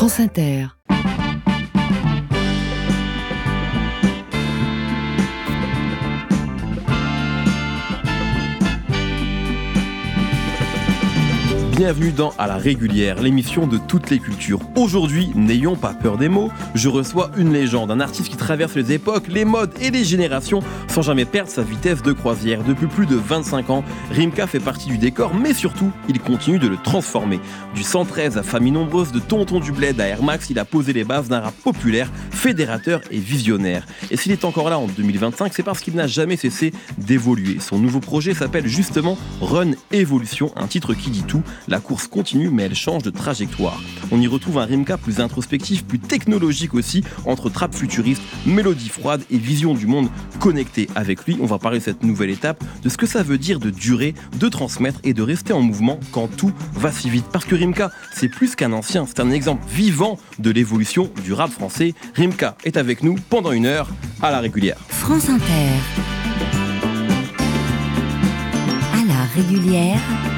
France Inter. Bienvenue dans À la régulière, l'émission de toutes les cultures. Aujourd'hui, n'ayons pas peur des mots, je reçois une légende, un artiste qui traverse les époques, les modes et les générations sans jamais perdre sa vitesse de croisière. Depuis plus de 25 ans, Rimka fait partie du décor, mais surtout, il continue de le transformer. Du 113 à Famille Nombreuse, de Tonton du Bled à Air Max, il a posé les bases d'un rap populaire, fédérateur et visionnaire. Et s'il est encore là en 2025, c'est parce qu'il n'a jamais cessé d'évoluer. Son nouveau projet s'appelle justement Run Evolution, un titre qui dit tout. La course continue, mais elle change de trajectoire. On y retrouve un Rimka plus introspectif, plus technologique aussi, entre trap futuriste, mélodie froide et vision du monde connecté. Avec lui, on va parler de cette nouvelle étape, de ce que ça veut dire de durer, de transmettre et de rester en mouvement quand tout va si vite. Parce que Rimka, c'est plus qu'un ancien, c'est un exemple vivant de l'évolution du rap français. Rimka est avec nous pendant une heure à la régulière. France Inter. À la régulière.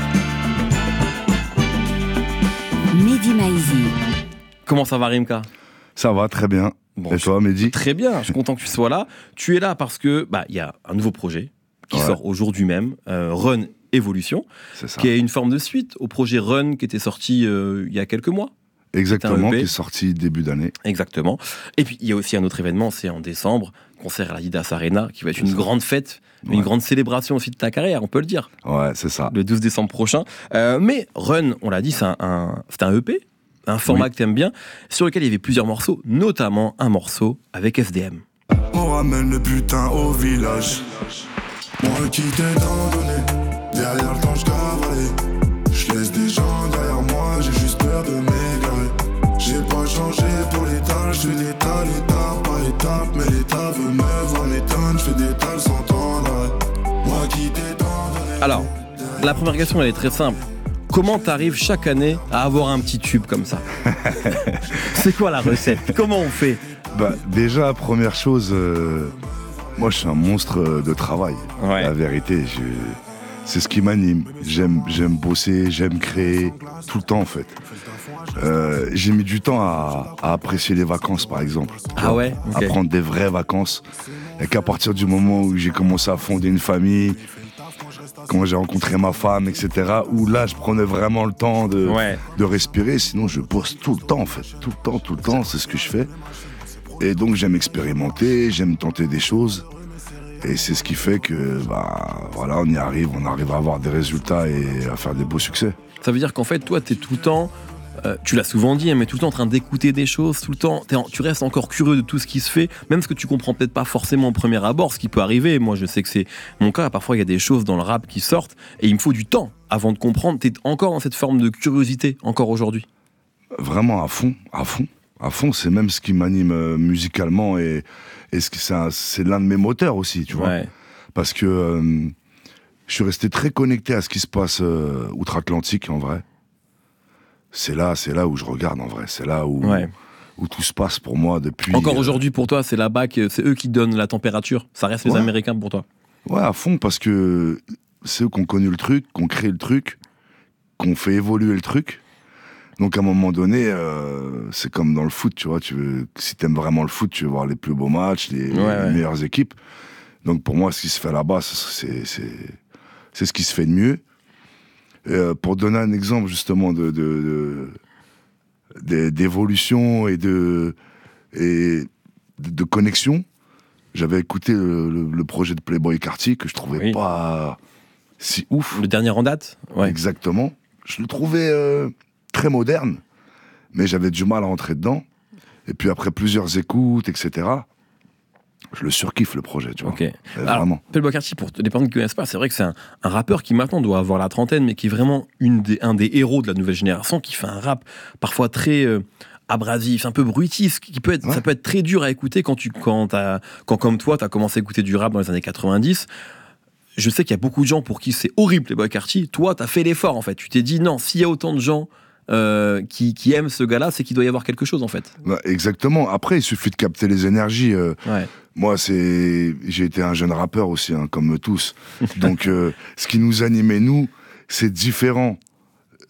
Mehdi Maizi. Comment ça va, Rimka ? Ça va, très bien. Bon, et toi, Mehdi ? Très bien, je suis content que tu sois là. Tu es là parce que y a un nouveau projet qui sort aujourd'hui même, Run Evolution, qui est une forme de suite au projet Run qui était sorti il y a quelques mois. Exactement, qui est sorti début d'année. Exactement. Et puis il y a aussi un autre événement, c'est en décembre, concert à l'Adidas Arena, qui va être une grande fête, une grande célébration aussi de ta carrière, on peut le dire. Ouais, c'est ça. Le 12 décembre prochain. Mais Run, on l'a dit, c'est un EP, un format que tu aimes bien, sur lequel il y avait plusieurs morceaux, notamment un morceau avec SDM. On ramène le putain au village. Moi qui t'ai tant donné, derrière le temps je cavalais. Je laisse des gens derrière moi, j'ai juste peur de m'égarer. J'ai pas changé pour l'étal, je fais des tas, étape par étape. Mais l'état veut me voir m'éteindre, je fais des tas sans temps d'arrêt. Moi qui t'ai tant donné. Alors, la première question elle est très simple. Comment t'arrives chaque année à avoir un petit tube comme ça ? C'est quoi la recette ? Comment on fait ? Déjà, première chose, moi je suis un monstre de travail. Ouais. La vérité, c'est ce qui m'anime. J'aime bosser, j'aime créer, tout le temps en fait. J'ai mis du temps à apprécier les vacances par exemple. Ah ouais, okay. À prendre des vraies vacances. Et qu'à partir du moment où j'ai commencé à fonder une famille, quand j'ai rencontré ma femme, etc., où là je prenais vraiment le temps de respirer, sinon je bosse tout le temps en fait. Tout le temps, c'est ce que je fais. Et donc j'aime expérimenter, j'aime tenter des choses. Et c'est ce qui fait que, on arrive à avoir des résultats et à faire des beaux succès. Ça veut dire qu'en fait, toi, t'es tout le temps, tu l'as souvent dit, mais tout le temps en train d'écouter des choses, tout le temps, tu restes encore curieux de tout ce qui se fait, même ce que tu comprends peut-être pas forcément au premier abord, ce qui peut arriver. Moi, je sais que c'est mon cas. Parfois, il y a des choses dans le rap qui sortent et il me faut du temps avant de comprendre. T'es encore dans cette forme de curiosité, encore aujourd'hui. Vraiment à fond. C'est même ce qui m'anime musicalement et c'est l'un de mes moteurs aussi, tu vois. Ouais. Parce que je suis resté très connecté à ce qui se passe outre-Atlantique, en vrai. C'est là où je regarde, en vrai. C'est là où tout se passe pour moi depuis... Encore aujourd'hui, pour toi, c'est là-bas que c'est eux qui donnent la température. Ça reste les Américains pour toi. Ouais, à fond, parce que c'est eux qui ont connu le truc, qui ont créé le truc, qui ont fait évoluer le truc. Donc à un moment donné, c'est comme dans le foot, tu vois. Si t'aimes vraiment le foot, tu veux voir les plus beaux matchs, les meilleures équipes. Donc pour moi, ce qui se fait là-bas, c'est ce qui se fait de mieux. Pour donner un exemple justement d'évolution et de connexion, j'avais écouté le projet de Playboi Carti que je trouvais pas si ouf. Le dernier en date. Ouais. Exactement. Je le trouvais très moderne, mais j'avais du mal à rentrer dedans. Et puis après plusieurs écoutes, etc., je le surkiffe le projet, tu vois. Okay. Vraiment. Playboi Carti, pour les personnes qui ne connaissent pas, c'est vrai que c'est un rappeur qui maintenant doit avoir la trentaine, mais qui est vraiment un des héros de la nouvelle génération, qui fait un rap parfois très abrasif, un peu bruitif, ça peut être très dur à écouter quand comme toi, tu as commencé à écouter du rap dans les années 90. Je sais qu'il y a beaucoup de gens pour qui c'est horrible, Playboi Carti. Toi, tu as fait l'effort, en fait. Tu t'es dit, non, s'il y a autant de gens qui aiment ce gars-là, c'est qu'il doit y avoir quelque chose, en fait. Exactement. Après, il suffit de capter les énergies. Moi, j'ai été un jeune rappeur aussi, comme tous. Donc, ce qui nous animait, nous, c'est différent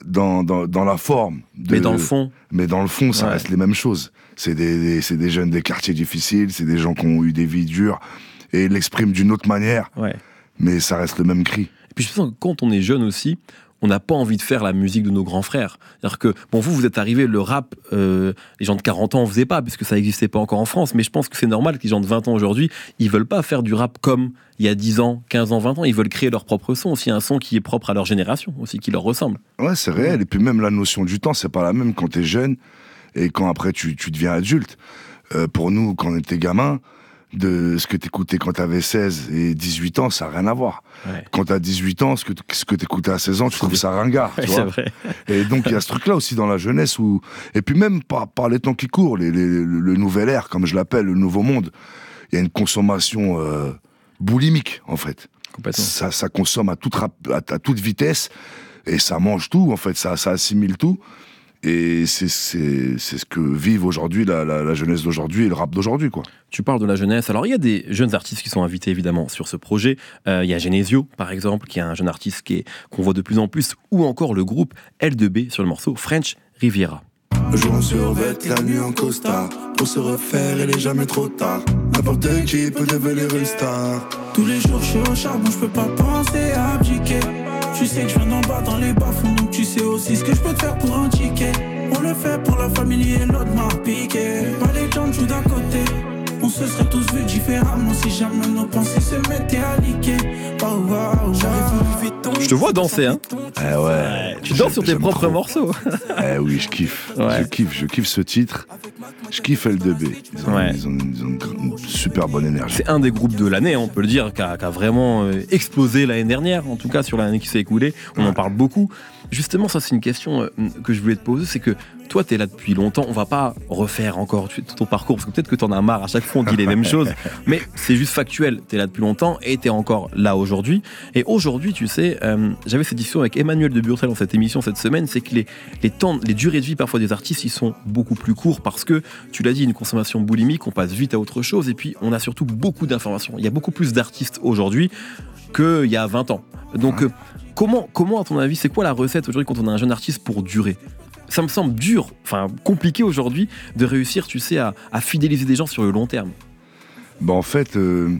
dans la forme. Mais dans le fond. Mais dans le fond, ça reste les mêmes choses. C'est des jeunes des quartiers difficiles, c'est des gens qui ont eu des vies dures et l'expriment d'une autre manière. Ouais. Mais ça rreste le même cri. Et puis je pense que quand on est jeune aussi, on n'a pas envie de faire la musique de nos grands frères. C'est-à-dire que, bon, vous êtes arrivés, le rap, les gens de 40 ans en faisaient pas, parce que ça n'existait pas encore en France, mais je pense que c'est normal que les gens de 20 ans aujourd'hui, ils veulent pas faire du rap comme il y a 10 ans, 15 ans, 20 ans, ils veulent créer leur propre son, aussi un son qui est propre à leur génération, aussi qui leur ressemble. Ouais, c'est réel, et puis même la notion du temps, c'est pas la même quand t'es jeune, et quand après tu deviens adulte. Pour nous, quand on était gamin, de ce que t'écoutais quand t'avais 16 et 18 ans, ça n'a rien à voir. Ouais. Quand t'as 18 ans, ce que t'écoutais à 16 ans, tu trouves ça ringard. Ouais, tu vois. c'est vrai. Et donc, il y a ce truc-là aussi dans la jeunesse où, et puis même par les temps qui courent, le nouvel ère, comme je l'appelle, le nouveau monde, il y a une consommation boulimique, en fait. Complètement. Ça consomme à toute vitesse et ça mange tout, en fait, ça assimile tout. Et c'est ce que vivent aujourd'hui la jeunesse d'aujourd'hui et le rap d'aujourd'hui, quoi. Tu parles de la jeunesse. Alors, il y a des jeunes artistes qui sont invités, évidemment, sur ce projet. Il y a Genesio, par exemple, qui est un jeune artiste qu'on voit de plus en plus, ou encore le groupe L2B sur le morceau French Riviera. Le jour en survêt, la nuit en costard. Pour se refaire, il est jamais trop tard. N'importe qui peut devenir une star. Tous les jours, je suis au charbon, je peux pas penser à abdiquer. Tu sais que je viens d'en bas dans les bas-fonds, donc tu sais aussi ce que je peux te faire pour un ticket. On le fait pour la famille et l'autre m'a piqué. Pas les gens jouent d'à côté. On se serait tous vus différemment si jamais nos pensées se mettaient à liquer. Je te vois danser, hein. Ouais. Tu danses sur tes propres morceaux. Oui, je kiffe. Ouais. Je kiffe ce titre. Je kiffe L2B. Ils ont une super bonne énergie. C'est un des groupes de l'année, on peut le dire, qui a vraiment explosé l'année dernière, en tout cas sur l'année qui s'est écoulée. On en parle beaucoup. Justement, ça c'est une question que je voulais te poser, c'est que toi t'es là depuis longtemps, on va pas refaire encore ton parcours, parce que peut-être que t'en as marre, à chaque fois on dit les mêmes choses, mais c'est juste factuel, t'es là depuis longtemps et t'es encore là aujourd'hui. Et aujourd'hui, tu sais, j'avais cette discussion avec Emmanuel de Burtel dans cette émission cette semaine, c'est que les durées de vie parfois des artistes, ils sont beaucoup plus courts parce que, tu l'as dit, une consommation boulimique, on passe vite à autre chose, et puis on a surtout beaucoup d'informations. Il y a beaucoup plus d'artistes aujourd'hui qu'il y a 20 ans. Donc comment à ton avis, c'est quoi la recette aujourd'hui quand on a un jeune artiste pour durer ? Ça me semble dur, compliqué aujourd'hui de réussir, tu sais, à fidéliser des gens sur le long terme. En fait, de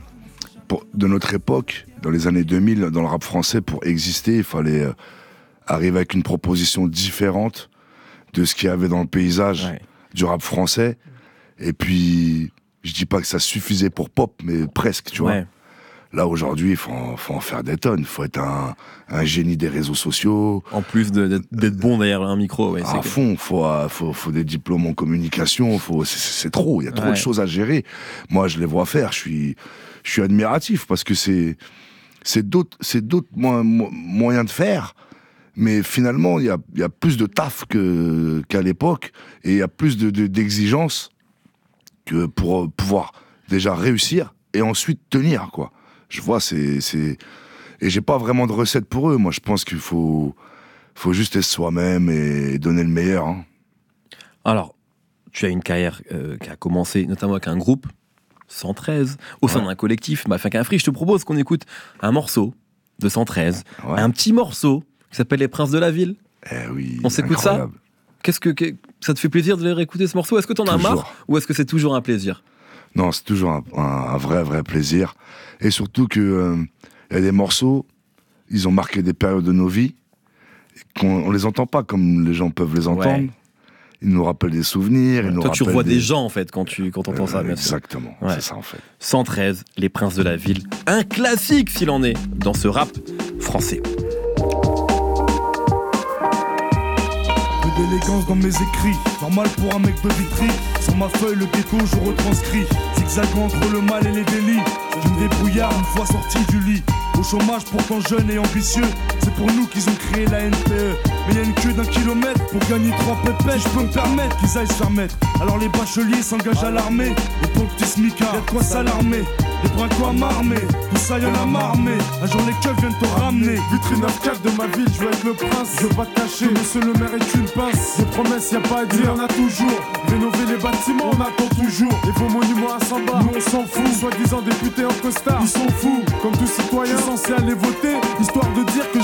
notre époque, dans les années 2000, dans le rap français, pour exister, il fallait arriver avec une proposition différente de ce qu'il y avait dans le paysage du rap français. Et puis, je dis pas que ça suffisait pour pop, mais presque, tu vois. Là, aujourd'hui, il faut en faire des tonnes. Il faut être un génie des réseaux sociaux. En plus d'être bon derrière un micro. À fond, faut des diplômes en communication. C'est trop, il y a trop de choses à gérer. Moi, je les vois faire. Je suis admiratif parce que c'est d'autres moyens de faire. Mais finalement, il y a plus de taf qu'à l'époque. Et il y a plus d'exigences que pour pouvoir déjà réussir et ensuite tenir, quoi. Je vois, et j'ai pas vraiment de recette pour eux. Moi, je pense qu'il faut juste être soi-même et donner le meilleur. Hein. Alors, tu as une carrière qui a commencé notamment avec un groupe, 113, au sein d'un collectif, Mafia Free. Je te propose qu'on écoute un morceau de 113, un petit morceau qui s'appelle Les Princes de la Ville. Oui, on s'écoute incroyable. Ça ? Ça te fait plaisir de les réécouter ce morceau ? Est-ce que t'en as marre ou est-ce que c'est toujours un plaisir ? Non, c'est toujours un vrai plaisir. Et surtout que y a des morceaux, ils ont marqué des périodes de nos vies, qu'on les entend pas comme les gens peuvent les entendre. Ouais. Ils nous rappellent des souvenirs. Toi, tu revois des gens, en fait, quand entends ça. Exactement, c'est ça, en fait. 113, Les Princes de la Ville. Un classique, s'il en est, dans ce rap français. D'élégance dans mes écrits, normal pour un mec de Vitry. Sur ma feuille, le ghetto, je retranscris. Zigzagant entre le mal et les délits. Je me débrouillard une fois sorti du lit. Au chômage, pourtant jeune et ambitieux. C'est pour nous qu'ils ont créé la NPE. Mais y a une queue d'1 kilomètre pour gagner 3 pépettes. Je peux me permettre qu'ils aillent se faire mettre. Alors les bacheliers s'engagent à l'armée. Et pour le petit smicard, y'a de quoi s'alarmer. Les brincos à m'armer, tout ça y'en a marmé. Un jour les keufs viennent te ramener. Vitrine 9-4 de ma ville, je veux être le prince. Je veux pas te cacher, monsieur le maire est une pince. Des promesses y'a pas à dire, y'en a toujours. Rénover les bâtiments, on attend toujours. Et vos monuments à 100 bars, nous on s'en fout. Soi-disant députés en costard, ils sont fous. Comme tout citoyen censé aller voter, histoire de dire que j'ai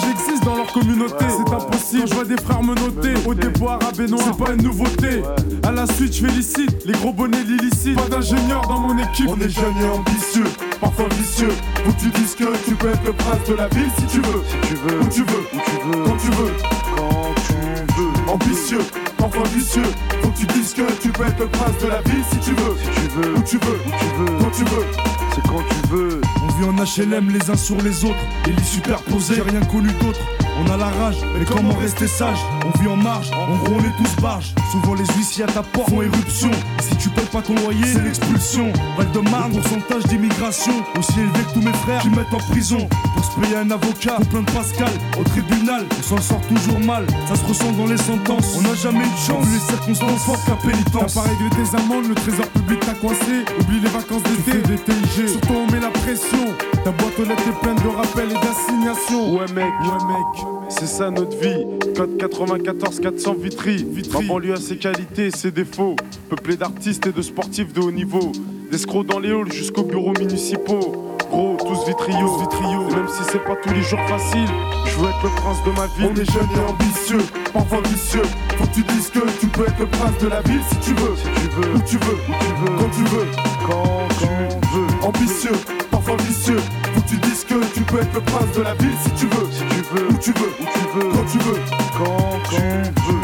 existent dans leur communauté. C'est impossible, je vois des frères me noter. Au dépôt arabe et noir, c'est pas une nouveauté. À la suite, je félicite les gros bonnets l'illicite. Pas d'ingénieur dans mon équipe. On est jeunes et ambitieux, parfois vicieux. Où tu dises que tu peux être le prince de la ville si tu veux. Si tu veux, où tu veux, quand tu veux. Ambitieux, parfois vicieux. Faut que tu dises que tu peux être le prince de la ville si tu veux. Si tu veux, où tu veux, quand tu veux. C'est quand tu veux. On vit en HLM les uns sur les autres, les lits superposés, j'ai rien connu d'autre. On a la rage, mais comment rester sage? On vit en marge, en gros on est tous barges. Souvent les huissiers à ta porte font éruption. Et si tu payes pas ton loyer, c'est l'expulsion. Val-de-Marne, pourcentage d'immigration aussi élevé que tous mes frères qui mettent en prison. Pour se payer un avocat, pour plein de Pascal. Au tribunal, on s'en sort toujours mal. Ça se ressent dans les sentences, on n'a jamais eu de chance. Vu les circonstances fortes qu'à pénitence. T'as pas réglé tes amendes, le trésor public t'a coincé. Oublie les vacances d'été, des TIG. Surtout on met la pression. Ta boîte aux lettres est pleine de rappels et d'assignations. Ouais mec, c'est ça notre vie. Code 94 400 Vitry. Ma banlieue a ses qualités et ses défauts. Peuplé d'artistes et de sportifs de haut niveau. D'escrocs dans les halls jusqu'aux bureaux municipaux. Gros, tous vitriaux. Et même si c'est pas tous les jours facile, je veux être le prince de ma ville. On est jeunes et ambitieux, parfois vicieux. Faut que tu dises que tu peux être le prince de la ville si tu veux. Où tu veux, quand tu veux. Ambitieux, parfois vicieux. Faut que tu dises que tu peux être le prince de la ville si tu veux. Où tu veux, quand tu veux. Quand tu veux.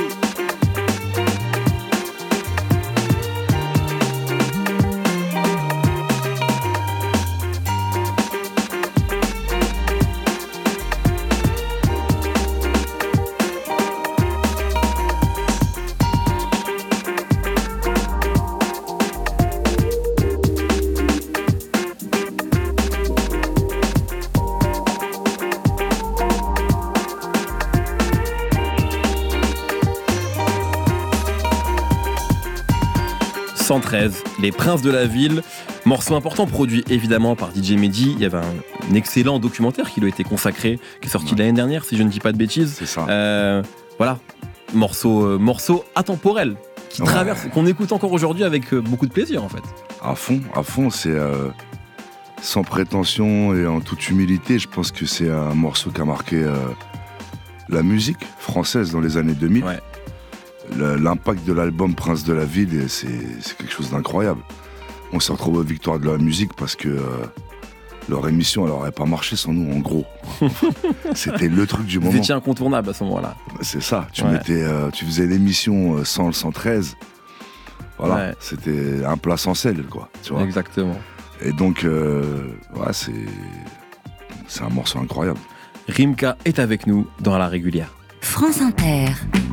Les Princes de la Ville, morceau important produit évidemment par DJ Mehdi. Il y avait un excellent documentaire qui lui a été consacré, qui est sorti l'année dernière si je ne dis pas de bêtises. C'est ça. Voilà, morceau atemporel qui traverse, qu'on écoute encore aujourd'hui avec beaucoup de plaisir en fait. À fond, c'est sans prétention et en toute humilité, je pense que c'est un morceau qui a marqué la musique française dans les années 2000. Ouais. L'impact de l'album Prince de la Ville, c'est quelque chose d'incroyable. On s'est retrouvé aux Victoires de la musique parce que leur émission, elle n'aurait pas marché sans nous, en gros. C'était le truc du moment. Vous étiez incontournable à ce moment-là. C'est ça. Tu faisais l'émission sans le 113. Voilà, ouais. C'était un plat sans sel, quoi. Tu vois. Exactement. Et donc, c'est un morceau incroyable. Rimka est avec nous dans La Régulière. France Inter.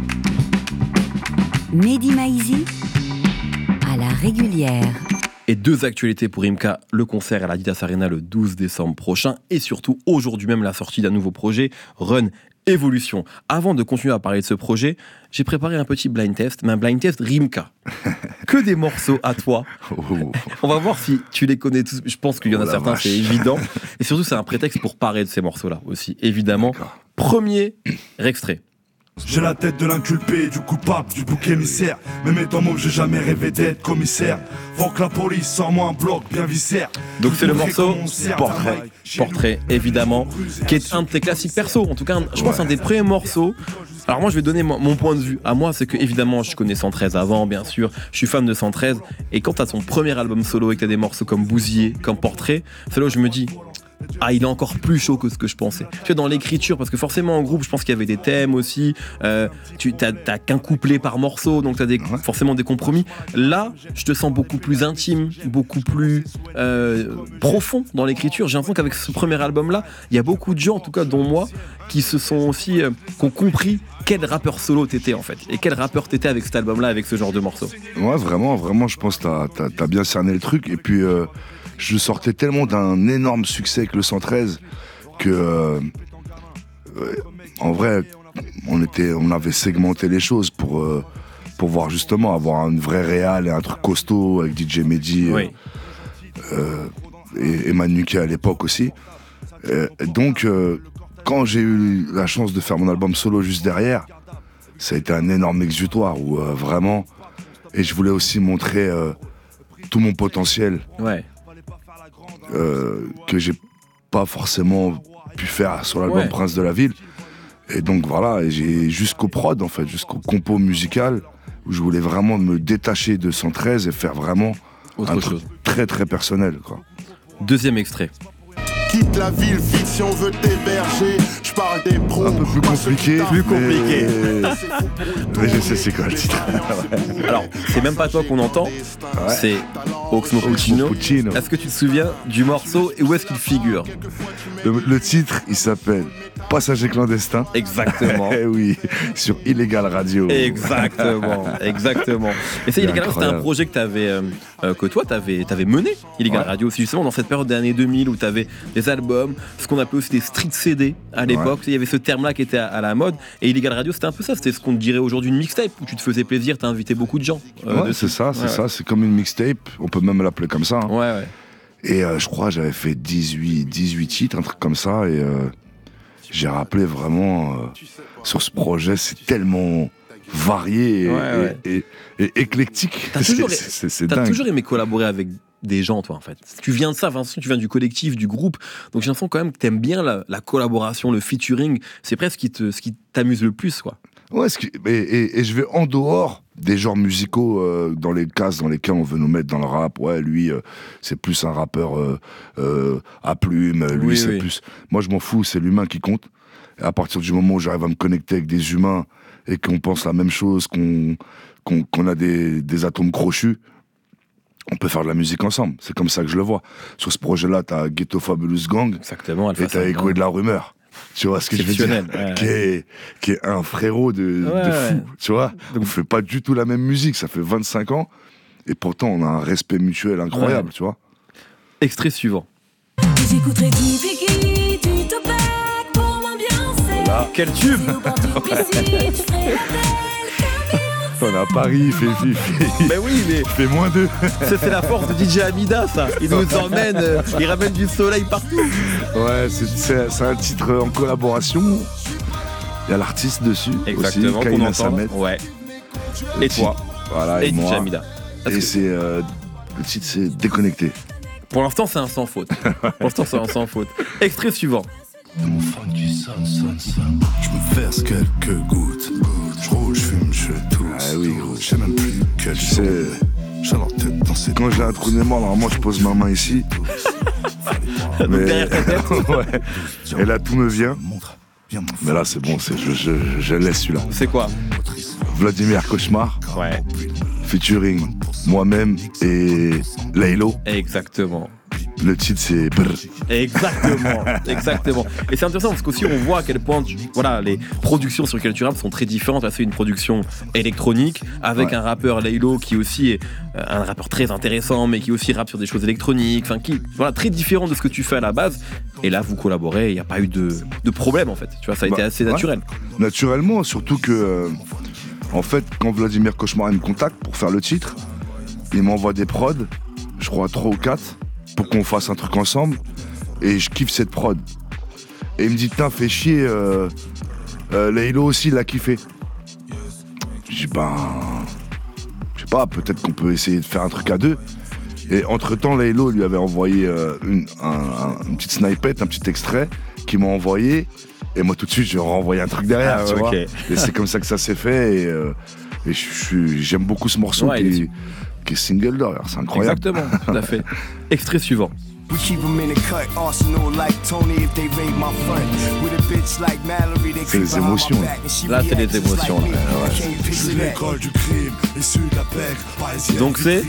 Mehdi Maizi à La Régulière. Et deux actualités pour Rimka, le concert à l'Adidas Arena le 12 décembre prochain et surtout aujourd'hui même la sortie d'un nouveau projet, Run Evolution. Avant de continuer à parler de ce projet, j'ai préparé un petit blind test, mais un blind test Rimka. Que des morceaux à toi. On va voir si tu les connais tous. Je pense qu'il y en a certains, c'est évident. Et surtout, c'est un prétexte pour parler de ces morceaux-là aussi, évidemment. D'accord. Premier extrait. J'ai la tête de l'inculpé, du coupable, du bouc émissaire. Même étant môme, j'ai jamais rêvé d'être commissaire. Faut que la police sors-moi un bloc bien viscère. Donc c'est le morceau Portrait, évidemment, qui est un de tes classiques perso. En tout cas, je pense un des premiers morceaux. Alors moi, je vais donner mon point de vue. À moi, c'est que évidemment, je connais 113 avant, bien sûr. Je suis fan de 113. Et quand t'as son premier album solo et que t'as des morceaux comme Bousier, comme Portrait, c'est là où je me dis... Ah, il est encore plus chaud que ce que je pensais. Tu vois, dans l'écriture, parce que forcément en groupe, je pense qu'il y avait des thèmes aussi. T'as qu'un couplet par morceau, donc t'as forcément des compromis. Là, je te sens beaucoup plus intime, beaucoup plus profond dans l'écriture. J'ai l'impression qu'avec ce premier album-là, il y a beaucoup de gens, en tout cas dont moi, qui se sont aussi, qui ont compris quel rappeur solo t'étais en fait, et quel rappeur t'étais avec cet album-là, avec ce genre de morceaux. Ouais, vraiment, je pense que t'as bien cerné le truc. Et puis. Je sortais tellement d'un énorme succès avec le 113 que, en vrai, on avait segmenté les choses pour voir justement avoir une vraie réal et un truc costaud avec DJ Mehdi et Manuké à l'époque aussi. Donc, quand j'ai eu la chance de faire mon album solo juste derrière, ça a été un énorme exutoire où vraiment, et je voulais aussi montrer tout mon potentiel. Ouais. Que j'ai pas forcément pu faire sur l'album Prince de la Ville. Et donc voilà, et j'ai jusqu'au prod en fait, jusqu'au compo musical, où je voulais vraiment me détacher de 113 et faire vraiment un truc très très personnel, quoi. Deuxième extrait. Quitte la ville vite si on veut t'héberger. Je parle des pros. Un peu plus compliqué. Mais je sais c'est quoi le titre. Alors, c'est même pas toi qu'on entend, c'est Oxmo Puccino. Est-ce que tu te souviens du morceau et où est-ce qu'il figure? Le titre, il s'appelle Passager clandestin. Exactement. Oui, sur Illegal Radio. Exactement. Et c'est Illegal Radio, c'était un projet que toi, t'avais mené, Illegal Radio. C'est justement dans cette période des années 2000 où t'avais des albums, ce qu'on appelait aussi des street CD à l'époque. Il y avait ce terme-là qui était à la mode. Et Illegal Radio, c'était un peu ça. C'était ce qu'on dirait aujourd'hui une mixtape où tu te faisais plaisir, t'as invité beaucoup de gens. C'est ça. C'est comme une mixtape. On peut même l'appeler comme ça. Hein. Ouais. Et je crois que j'avais fait 18 titres, un truc comme ça. Et j'ai rappelé vraiment sur ce projet, c'est tellement varié et éclectique. C'est dingue. T'as toujours aimé collaborer avec des gens, toi, en fait. Tu viens de ça, Vincent, tu viens du collectif, du groupe. Donc j'ai l'impression quand même que t'aimes bien la collaboration, le featuring. C'est presque ce qui t'amuse le plus, quoi. Ouais, et je vais en dehors des genres musicaux dans les cases dans lesquels on veut nous mettre dans le rap. Ouais, lui, c'est plus un rappeur à plume. Lui, c'est plus... Moi, je m'en fous, c'est l'humain qui compte. Et à partir du moment où j'arrive à me connecter avec des humains et qu'on pense la même chose, qu'on a des atomes crochus, on peut faire de la musique ensemble. C'est comme ça que je le vois. Sur ce projet-là, t'as Ghetto Fabulous Gang. Exactement. Et t'as Écho de la Rumeur. Tu vois ce que je veux dire, qui est un frérot de fou, tu vois. Donc, on fait pas du tout la même musique, ça fait 25 ans, et pourtant on a un respect mutuel incroyable, tu vois. Extrait suivant. J'écouterai du Tupac pour m'ambiancer. Voilà. Quel tube. On est à Paris, il fait moins 2. C'est la force de DJ Amida, ça. Il nous emmène, il ramène du soleil partout. Ouais, c'est un titre en collaboration. Il y a l'artiste dessus. Exactement, aussi, qu'on entend. Ouais. Et toi. Voilà, et moi. DJ Amida. Et c'est le titre, c'est Déconnecté. Pour l'instant, c'est un sans faute. Extrait suivant. Mon fun du son. Je me verse quelques gouttes. Je roule, je fume, je tousse. Ah oui, gros. Je sais même plus quel son. J'ai la tête dans cette... Quand j'ai un trou de mémoire, normalement, je pose ma main ici. Mais derrière ta tête. Ouais. Et là, tout me vient. Mais là, c'est bon, je laisse celui-là. C'est quoi? Vladimir Cauchemar. Ouais. Featuring moi-même et Laylo. Exactement. Le titre, c'est Brr. Exactement. Et c'est intéressant parce qu'aussi on voit à quel point les productions sur lesquelles tu rappes sont très différentes. Là, c'est une production électronique avec un rappeur Laylo qui aussi est un rappeur très intéressant, mais qui aussi rappe sur des choses électroniques, très différent de ce que tu fais à la base. Et là, vous collaborez, il n'y a pas eu de problème en fait. Tu vois, ça a été assez naturel. Naturellement, surtout que en fait, quand Vladimir Cauchemar me contacte pour faire le titre, il m'envoie des prods, je crois 3 ou 4. Pour qu'on fasse un truc ensemble, et je kiffe cette prod. Et il me dit, putain, fais chier, Laylo aussi l'a kiffé. Je dis, je sais pas, peut-être qu'on peut essayer de faire un truc à deux. Et entre-temps, Laylo lui avait envoyé une petite snipette, un petit extrait, qu'il m'a envoyé, et moi tout de suite, je renvoyé un truc derrière, tu vois. Et c'est comme ça que ça s'est fait, et j'aime beaucoup ce morceau qui est single d'ailleurs, c'est incroyable. Exactement, tout à fait. Extrait suivant. C'est les émotions. Là, c'est les émotions. Donc c'est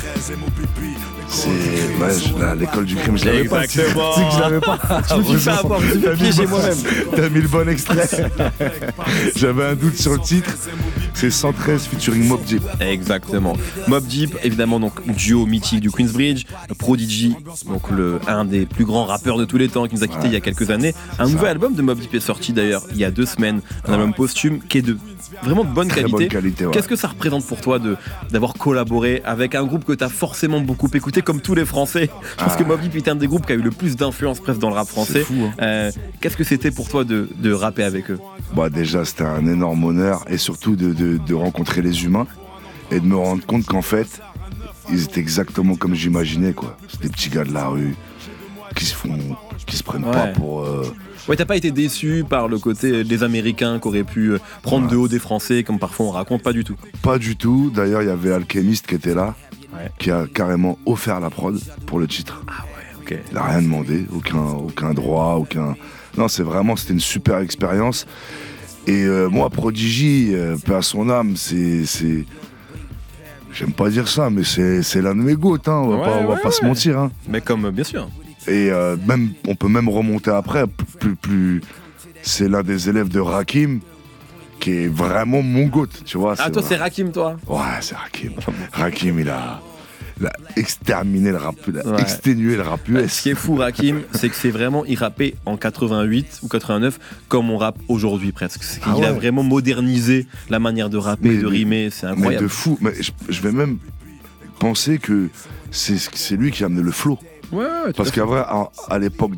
l'école du crime, je l'avais pas. Exactement. C'est que je l'avais pas. Je me suis fait avoir, je me suis piégé moi-même. T'as mis le bon extrait. J'avais un doute sur le titre. C'est 113 featuring Mobb Deep. Exactement. Mobb Deep, évidemment, donc duo mythique du Queensbridge. Prodigy, donc un des plus grands rappeurs de tous les temps qui nous a quittés il y a quelques années. Un nouvel album de Mobb Deep est sorti d'ailleurs il y a 2 semaines. Un album posthume qui est vraiment de bonne qualité. Qu'est-ce que ça représente pour toi d'avoir collaboré avec un groupe que t'as forcément beaucoup écouté, comme tous les Français? Je pense que Mobb Deep est un des groupes qui a eu le plus d'influence presque dans le rap français. C'est fou, hein. Qu'est-ce que c'était pour toi de rapper avec eux? Déjà, c'était un énorme honneur, et surtout de rencontrer les humains et de me rendre compte qu'en fait, ils étaient exactement comme j'imaginais, quoi. C'est des petits gars de la rue qui se prennent pas Ouais, t'as pas été déçu par le côté des Américains qui auraient pu prendre de haut des Français, comme parfois on raconte, pas du tout. Pas du tout. D'ailleurs, il y avait Alchemist qui était là, qui a carrément offert la prod pour le titre. Ah ouais, ok. Il n'a rien demandé, aucun droit, aucun... Non, c'était une super expérience. Et moi, Prodigy, paix à son âme, c'est... J'aime pas dire ça, mais c'est l'un de mes goûts, hein. On va pas se mentir. Hein. Mais comme, bien sûr. Et on peut même remonter après, plus c'est l'un des élèves de Rakim, qui est vraiment mon goût, tu vois. Ah, toi, c'est Rakim, toi? Ouais, c'est Rakim. Rakim, il a exterminé le rap, il a exténué le rap US. Ce qui est fou, Rakim, c'est que c'est vraiment, il rappait en 88 ou 89 comme on rappe aujourd'hui presque. Il a vraiment modernisé la manière de rapper, de rimer, c'est incroyable. Mais de fou, mais je vais même penser que c'est lui qui a amené le flow. Ouais, parce qu'à vrai, à l'époque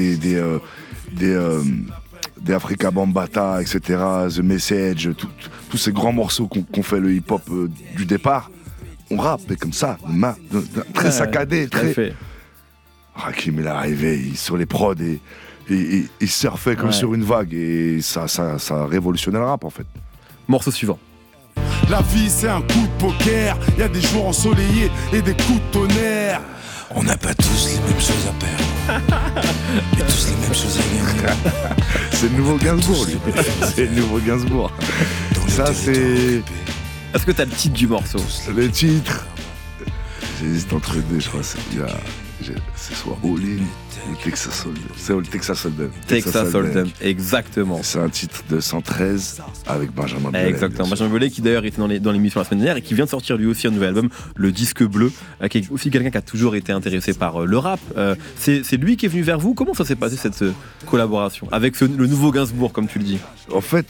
des Africa Bambaataa, etc., The Message, tous ces grands morceaux qu'on fait le hip-hop du départ, on rappe comme ça, très saccadé, très... Rakim, il est arrivé sur les prods et il surfait comme sur une vague et ça a révolutionné le rap en fait. Morceau suivant. La vie c'est un coup de poker, y a des jours ensoleillés et des coups de tonnerre. On n'a pas tous les mêmes choses à perdre, mais tous les mêmes choses à gagner. C'est le nouveau Gainsbourg, lui. C'est le nouveau Gainsbourg. Ça, c'est... Est-ce que t'as le titre du morceau? Le titre, j'hésite entre deux, je crois. C'est soit All In ou Texas Hold'em. C'est le Texas Hold'em. Texas Hold'em, exactement. C'est un titre de 113 avec Benjamin Biolay. Exactement. Benjamin Biolay qui d'ailleurs était dans l'émission la semaine dernière et qui vient de sortir lui aussi un nouvel album, Le Disque Bleu, qui est aussi quelqu'un qui a toujours été intéressé par le rap. C'est lui qui est venu vers vous. Comment ça s'est passé cette collaboration avec le nouveau Gainsbourg, comme tu le dis? En fait,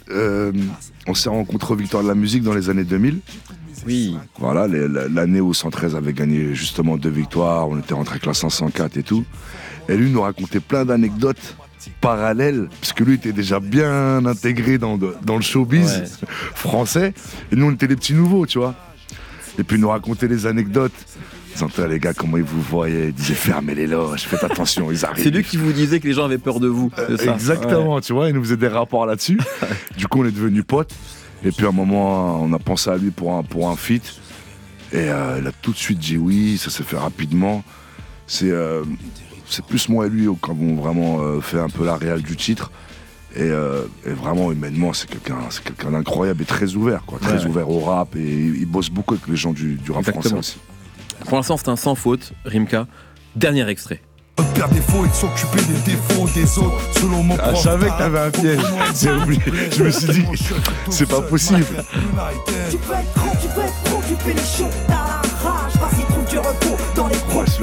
on s'est rencontrés aux Victoires de la musique dans les années 2000. Oui. Voilà, l'année où 113 avait gagné justement 2 victoires, on était rentré avec la 504 et tout. Et lui nous racontait plein d'anecdotes parallèles, parce que lui était déjà bien intégré dans le showbiz français, et nous on était les petits nouveaux, tu vois. Et puis il nous racontait les anecdotes. Ils disaient, les gars, comment ils vous voyaient? Ils disaient, fermez les loges, faites attention, ils arrivent. C'est lui qui vous disait que les gens avaient peur de vous, c'est ça? Exactement, tu vois, il nous faisait des rapports là-dessus. Du coup, on est devenus potes. Et puis à un moment, on a pensé à lui pour un feat. Et il a tout de suite dit oui, ça s'est fait rapidement. C'est plus moi et lui qui avons vraiment fait un peu la réal du titre. Et vraiment, humainement, c'est quelqu'un d'incroyable et très ouvert, quoi. Très ouvert au rap. Et il bosse beaucoup avec les gens du rap français aussi. Pour l'instant, c'est un sans faute, Rimka. Dernier extrait. Père défaut et de s'occuper des défauts des autres selon mon je savais que t'avais un piège, j'ai oublié. Je me suis dit, c'est pas possible. Tu peux être trop occupé les choses, t'as la rage, vas-y trouve du repos dans les proches.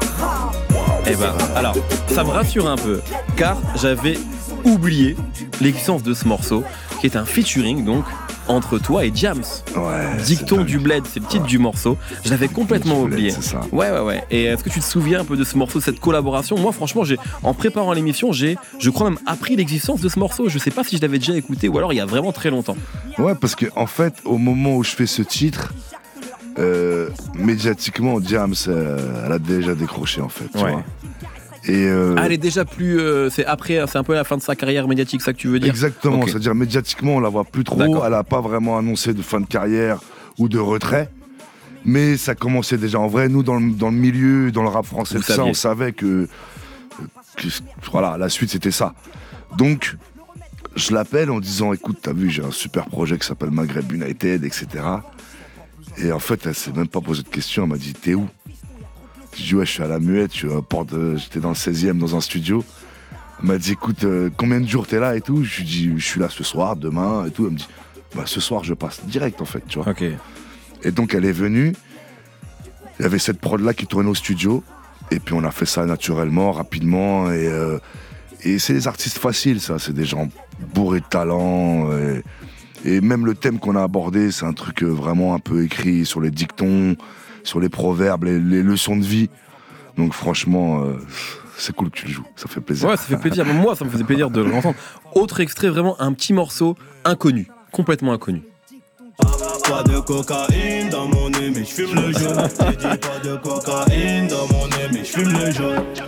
Eh ben, alors, ça me rassure un peu, car j'avais oublié l'existence de ce morceau, qui est un featuring donc entre toi et Diams. Dicton du Bled, c'est le titre du morceau. Je l'avais complètement oublié. C'est ça. Ouais. Et est-ce que tu te souviens un peu de ce morceau, de cette collaboration? Moi, franchement, en préparant l'émission, je crois même appris l'existence de ce morceau. Je sais pas si je l'avais déjà écouté ou alors il y a vraiment très longtemps. Ouais, parce que en fait, au moment où je fais ce titre, médiatiquement, Diams, elle a déjà décroché en fait. Tu vois. Et elle est déjà plus. C'est un peu la fin de sa carrière médiatique, ça que tu veux dire? Exactement, c'est-à-dire médiatiquement, on la voit plus trop. Elle n'a pas vraiment annoncé de fin de carrière ou de retrait. Mais ça commençait déjà. En vrai, nous, dans le milieu, dans le rap français, on savait que voilà, la suite, c'était ça. Donc, je l'appelle en disant, écoute, t'as vu, j'ai un super projet qui s'appelle Maghreb United, etc. Et en fait, elle s'est même pas posé de questions. Elle m'a dit, t'es où? Je dis, ouais, je suis à la Muette, j'étais dans le 16e dans un studio. Elle m'a dit, écoute, combien de jours t'es là et tout? Je lui dis, je suis là ce soir, demain et tout. Elle me dit, bah ce soir je passe direct en fait, tu vois. Okay. Et donc elle est venue, il y avait cette prod là qui tournait au studio, et puis on a fait ça naturellement, rapidement, et c'est des artistes faciles ça, c'est des gens bourrés de talent, et même le thème qu'on a abordé, c'est un truc vraiment un peu écrit sur les dictons, sur les proverbes, les leçons de vie. Donc franchement, c'est cool que tu le joues, ça fait plaisir. Ouais, ça fait plaisir. Moi, ça me faisait plaisir de l'entendre. Autre extrait, vraiment un petit morceau inconnu, complètement inconnu. Pas de cocaïne dans mon nez, mais je fume le jaune. J'ai dit pas de cocaïne dans mon nez, mais je fume le jaune.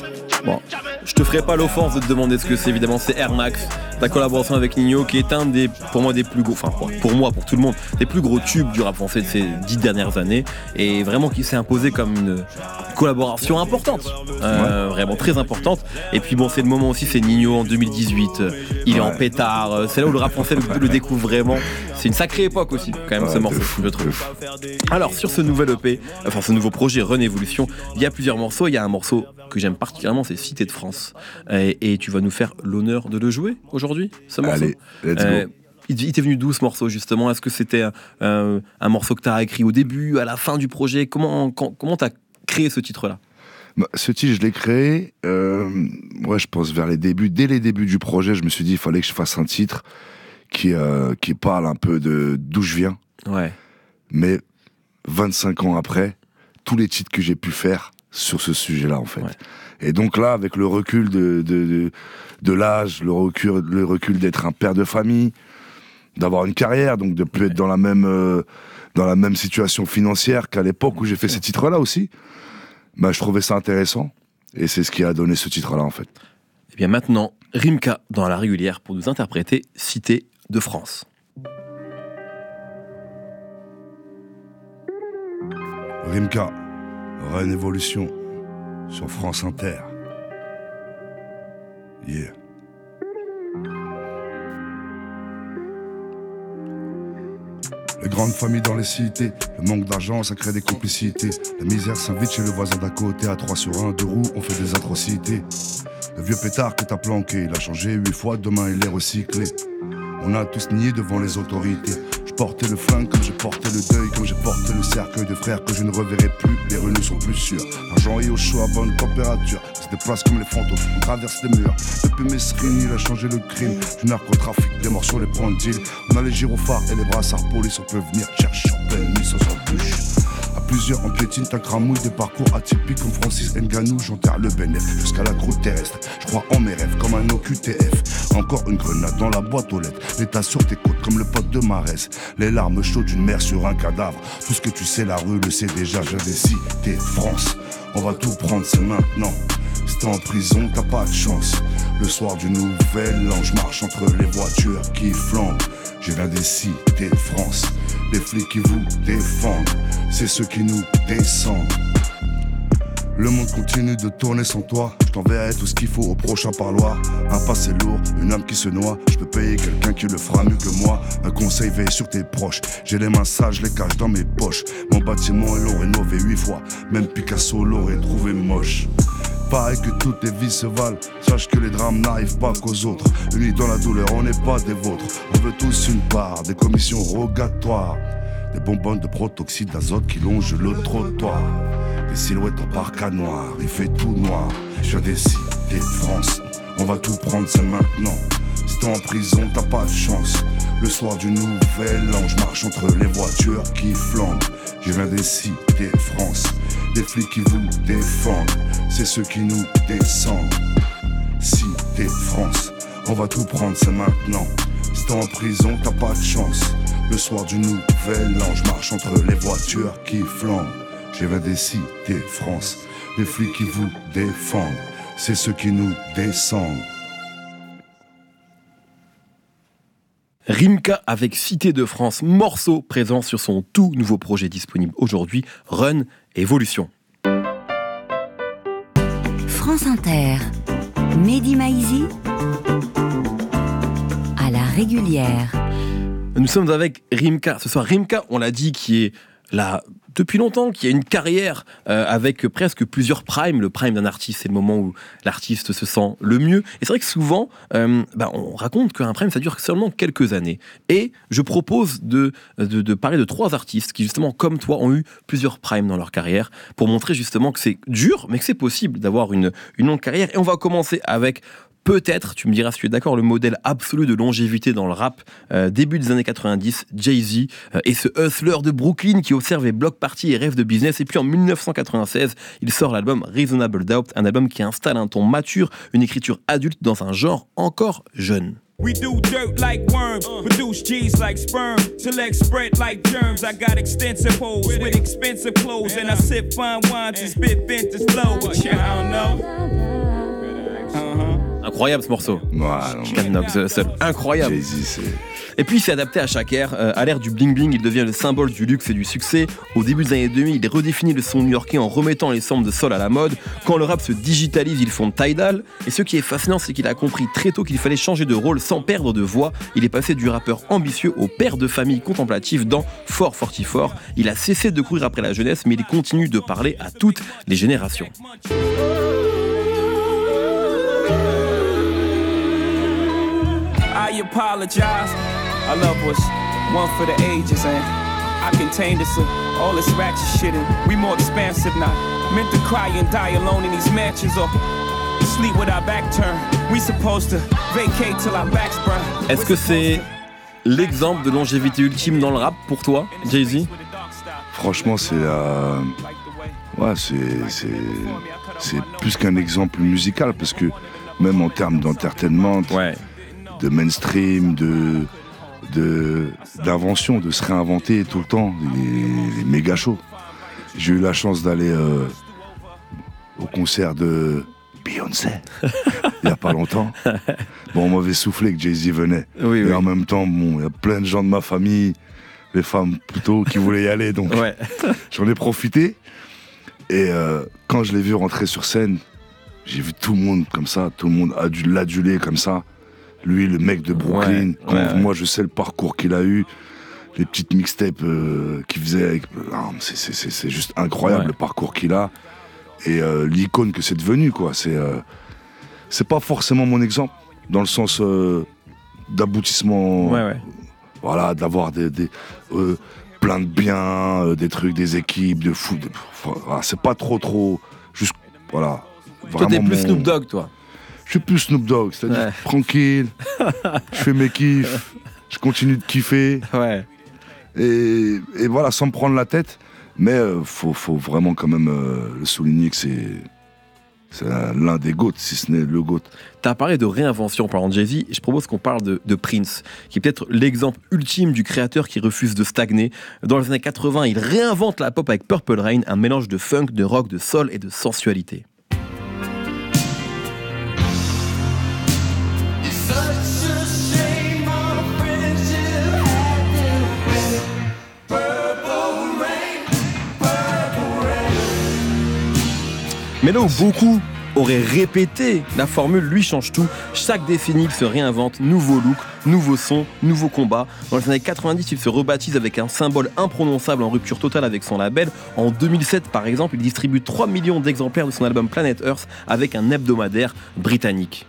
Bon, je te ferai pas l'offense de te demander ce que c'est, évidemment, c'est Air Max, ta collaboration avec Ninho, qui est un des, pour moi, des plus gros, enfin, pour moi, pour tout le monde, des plus gros tubes du rap français de ces 10 dernières années, et vraiment qui s'est imposé comme une collaboration importante, vraiment très importante. Et puis bon, c'est le moment aussi, c'est Ninho en 2018, il est en pétard, c'est là où le rap français le découvre vraiment. C'est une sacrée époque aussi, quand même, ce morceau, je trouve. Alors, sur ce nouvel EP, enfin ce nouveau projet Run Evolution, il y a plusieurs morceaux. Il y a un morceau que j'aime particulièrement, c'est Cité de France. Et tu vas nous faire l'honneur de le jouer aujourd'hui, ce morceau. Allez, let's go. Il t'est venu d'où ce morceau justement ? Est-ce que c'était un morceau que tu as écrit au début, à la fin du projet ? Comment t'as créé ce titre-là ? Ce titre, je l'ai créé, je pense vers les débuts. Dès les débuts du projet, je me suis dit il fallait que je fasse un titre qui parle un peu de d'où je viens. Ouais. Mais 25 ans après, tous les titres que j'ai pu faire sur ce sujet-là, en fait. Ouais. Et donc là, avec le recul de l'âge, le recul d'être un père de famille, d'avoir une carrière, donc de plus être dans la même situation financière qu'à l'époque où j'ai fait ces titres-là aussi, je trouvais ça intéressant. Et c'est ce qui a donné ce titre-là, en fait. Et bien maintenant, Rimka dans la régulière pour nous interpréter Cité de France. Rimka, Run Evolution, sur France Inter. Yeah. Les grandes familles dans les cités, le manque d'argent, ça crée des complicités. La misère s'invite chez le voisin d'à côté, à 3 sur 1, 2 roues, on fait des atrocités. Le vieux pétard que t'as planqué, il a changé 8 fois, demain il est recyclé. On a tous nié devant les autorités. Je portais le flingue comme j'ai porté le deuil, comme j'ai porté le cercueil de frères que je ne reverrai plus. Les rues ne sont plus sûres. L'argent est au chaud à bonne température. Se déplace comme les fantômes, on traverse les murs. Depuis Mesrine, il a changé le crime. Du narcotrafic, des morts sur les points de deal. On a les gyrophares et les brassards police, on peut venir chercher en pleine nuit sans embûche. À plusieurs en piétine, t'as cramouille des parcours atypiques comme Francis Ngannou, j'enterre le bénéf jusqu'à la croûte terrestre. Je crois en mes rêves comme un OQTF. Encore une grenade dans la boîte aux lettres. L'état sur tes côtes comme le pote de Marès. Les larmes chaudes d'une mère sur un cadavre. Tout ce que tu sais, la rue le sait déjà. J'ai des cités, France. On va tout prendre, c'est maintenant. Si t'es en prison, t'as pas de chance. Le soir du nouvel an, je marche entre les voitures qui flambent. Je viens des cités, France. Les flics qui vous défendent, c'est ceux qui nous descendent. Le monde continue de tourner sans toi. Je t'enverrai tout ce qu'il faut au prochain parloir. Un passé lourd, une âme qui se noie. Je peux payer quelqu'un qui le fera mieux que moi. Un conseil, veille sur tes proches. J'ai les mains sales, je les cache dans mes poches. Mon bâtiment, ils l'ont rénové 8 fois. Même Picasso l'aurait trouvé moche. Pareil que toutes les vies se valent. Sache que les drames n'arrivent pas qu'aux autres. Unis dans la douleur, on n'est pas des vôtres. On veut tous une part, des commissions rogatoires. Des bonbonnes de protoxyde d'azote qui longent le trottoir. Des silhouettes en parka noir, il fait tout noir. Je viens des cités de France, on va tout prendre, c'est maintenant. Si t'es en prison, t'as pas de chance. Le soir du nouvel an, je marche entre les voitures qui flambent. Je viens des cités de France, des flics qui vous défendent. C'est ceux qui nous descendent. Cité de France, on va tout prendre, c'est maintenant. Si t'es en prison, t'as pas de chance. Le soir du nouvel an, je marche entre les voitures qui flambent. Je viens des cités de France, les flics qui vous défendent. C'est ceux qui nous descendent. Rimka avec Cité de France, morceau présent sur son tout nouveau projet disponible aujourd'hui, Run Evolution. France Inter, Mehdi Maizi, à la régulière. Nous sommes avec Rimka. Ce soir, Rimka, on l'a dit, qui est là depuis longtemps, qui a une carrière avec presque plusieurs primes. Le prime d'un artiste, c'est le moment où l'artiste se sent le mieux. Et c'est vrai que souvent, on raconte qu'un prime, ça dure seulement quelques années. Et je propose de parler de 3 artistes qui, justement, comme toi, ont eu plusieurs primes dans leur carrière pour montrer justement que c'est dur, mais que c'est possible d'avoir une longue carrière. Et on va commencer avec... Peut-être, tu me diras si tu es d'accord, le modèle absolu de longévité dans le rap, début des années 90, Jay-Z, et ce hustler de Brooklyn qui observe les block parties et rêve de business. Et puis en 1996, il sort l'album Reasonable Doubt, un album qui installe un ton mature, une écriture adulte dans un genre encore jeune. We do dirt like worms, produce G's like sperm, till legs spread like germs. I got extensive hoes with expensive clothes, and I sip fine wines and spit vintage flow. I don't know. incroyable ce morceau. Can't Knock the Hustle, incroyable. Jay-Z, c'est... Et puis il s'est adapté à chaque ère. À l'ère du bling-bling, il devient le symbole du luxe et du succès. Au début des années 2000, il redéfinit le son new-yorkais en remettant les samples de soul à la mode. Quand le rap se digitalise, il fonde Tidal. Et ce qui est fascinant, c'est qu'il a compris très tôt qu'il fallait changer de rôle sans perdre de voix. Il est passé du rappeur ambitieux au père de famille contemplatif dans 444. Il a cessé de courir après la jeunesse, mais il continue de parler à toutes les générations. I apologize. Our love was one for the ages, and I contained this all this ratchet shit, and we more expansive now. Meant to cry and die alone in these mansions, or sleep with our back turned. We supposed to vacate till our backs burn. Est-ce que c'est l'exemple de longévité ultime dans le rap pour toi, Jay-Z? Franchement, c'est la... Ouais, c'est plus qu'un exemple musical, parce que même en termes d'entertainment, de mainstream, d'invention, de se réinventer tout le temps, il est méga chaud. J'ai eu la chance d'aller au concert de Beyoncé il y a pas longtemps. Bon, on m'avait soufflé que Jay-Z venait. Et en même temps, bon, il y a plein de gens de ma famille, les femmes plutôt, qui voulaient y aller, donc j'en ai profité. Et quand je l'ai vu rentrer sur scène, j'ai vu tout le monde comme ça, tout le monde l'adulé comme ça. Lui, le mec de Brooklyn, moi je sais le parcours qu'il a eu, les petites mixtapes qu'il faisait avec... Non, c'est juste incroyable le parcours qu'il a et l'icône que c'est devenu, quoi. C'est pas forcément mon exemple, dans le sens d'aboutissement, voilà, d'avoir des plein de biens, des trucs, des équipes, de foot. Voilà, c'est pas trop, juste, voilà. Toi, t'es plus Snoop Dogg, toi. Je suis plus Snoop Dogg, c'est-à-dire tranquille, je fais mes kiffs, je continue de kiffer. Et voilà, sans me prendre la tête. Mais faut vraiment quand même le souligner que c'est l'un des GOAT, si ce n'est le GOAT. Tu as parlé de réinvention en parlant de Jay-Z, et je propose qu'on parle de Prince, qui est peut-être l'exemple ultime du créateur qui refuse de stagner. Dans les années 80, il réinvente la pop avec Purple Rain, un mélange de funk, de rock, de soul et de sensualité. Mais là où beaucoup auraient répété la formule, lui change tout. Chaque décennie, il se réinvente, nouveau look, nouveau son, nouveau combat. Dans les années 90, il se rebaptise avec un symbole imprononçable en rupture totale avec son label. En 2007, par exemple, il distribue 3 millions d'exemplaires de son album Planet Earth avec un hebdomadaire britannique.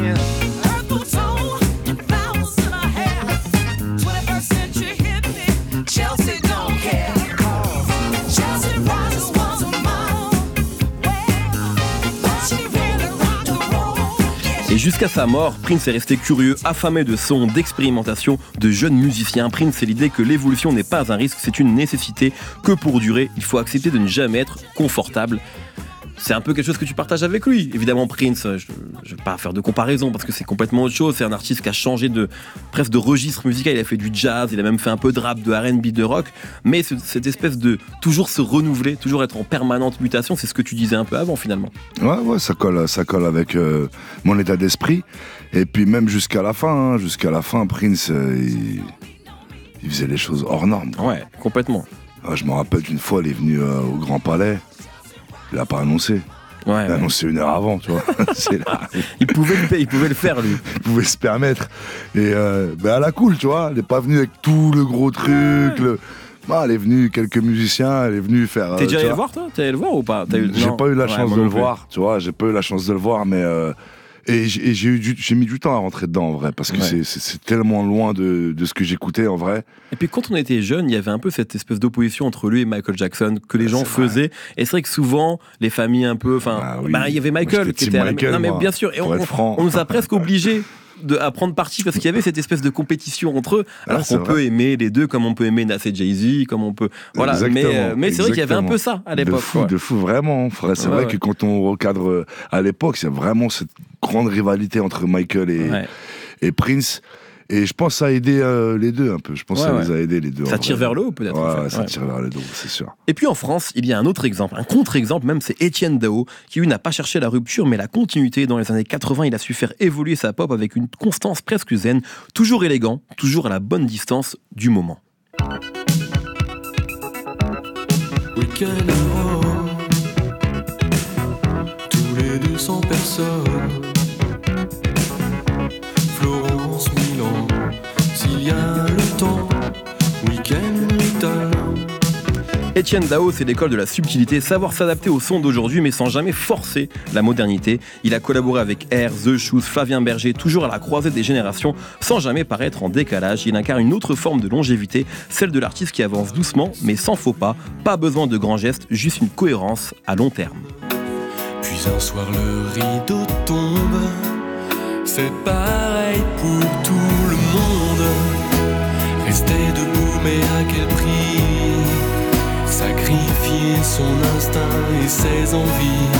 Et jusqu'à sa mort, Prince est resté curieux, affamé de sons, d'expérimentation, de jeunes musiciens. Prince, c'est l'idée que l'évolution n'est pas un risque, c'est une nécessité, que pour durer, il faut accepter de ne jamais être confortable. C'est un peu quelque chose que tu partages avec lui. Évidemment, Prince, je ne vais pas faire de comparaison parce que c'est complètement autre chose. C'est un artiste qui a changé presque de registre musical. Il a fait du jazz, il a même fait un peu de rap, de R&B, de rock. Mais cette espèce de toujours se renouveler, toujours être en permanente mutation, c'est ce que tu disais un peu avant finalement. Ouais, ça colle avec mon état d'esprit. Et puis même jusqu'à la fin, Prince, il faisait les choses hors normes. Ouais, complètement. Je me rappelle qu'une fois, il est venu au Grand Palais. Il n'a pas annoncé. Il a annoncé 1 heure avant, tu vois. il pouvait le faire, lui. Il pouvait se permettre. Et à la cool, tu vois. Il n'est pas venu avec tout le gros truc. Il est venu quelques musiciens. Il est venu faire. T'es déjà allé le voir, toi? T'es allé le voir ou pas? J'ai pas eu la chance de le voir, tu vois. J'ai pas eu la chance de le voir, mais. Et j'ai mis du temps à rentrer dedans en vrai, parce que c'est tellement loin de ce que j'écoutais en vrai. Et puis quand on était jeune, il y avait un peu cette espèce d'opposition entre lui et Michael Jackson que les gens faisaient. Et c'est vrai que souvent, les familles un peu... il y avait Michael qui était à la... Non mais bien sûr, et on nous a presque obligés à prendre parti parce qu'il y avait cette espèce de compétition entre eux, alors qu'on peut aimer les deux comme on peut aimer Nas et Jay-Z, comme on peut... Voilà, mais c'est vrai qu'il y avait un peu ça à l'époque. De fou, vraiment. C'est vrai que quand on recadre à l'époque, il y a vraiment cette grande rivalité entre Michael et Prince. Et je pense que ça a aidé les deux un peu. Je pense que ça les a aidés les deux. Ça tire vers le haut peut-être. Ouais, ça tire vers le haut, c'est sûr. Et puis en France, il y a un autre exemple, un contre-exemple même, c'est Etienne Dao, qui lui n'a pas cherché la rupture mais la continuité. Dans les années 80, il a su faire évoluer sa pop avec une constance presque zen, toujours élégant, toujours à la bonne distance du moment. Week-end à Rome, tous les 200 personnes. Florence, Milan, s'il y a le temps, week-end Rital. Etienne Dao, c'est l'école de la subtilité, savoir s'adapter au son d'aujourd'hui mais sans jamais forcer la modernité. Il a collaboré avec Air, The Shoes, Flavien Berger, toujours à la croisée des générations, sans jamais paraître en décalage. Il incarne une autre forme de longévité, celle de l'artiste qui avance doucement mais sans faux pas. Pas besoin de grands gestes, juste une cohérence à long terme. Puis un soir le rideau tombe, c'est pareil pour tout le monde. Rester debout mais à quel prix? Sacrifier son instinct et ses envies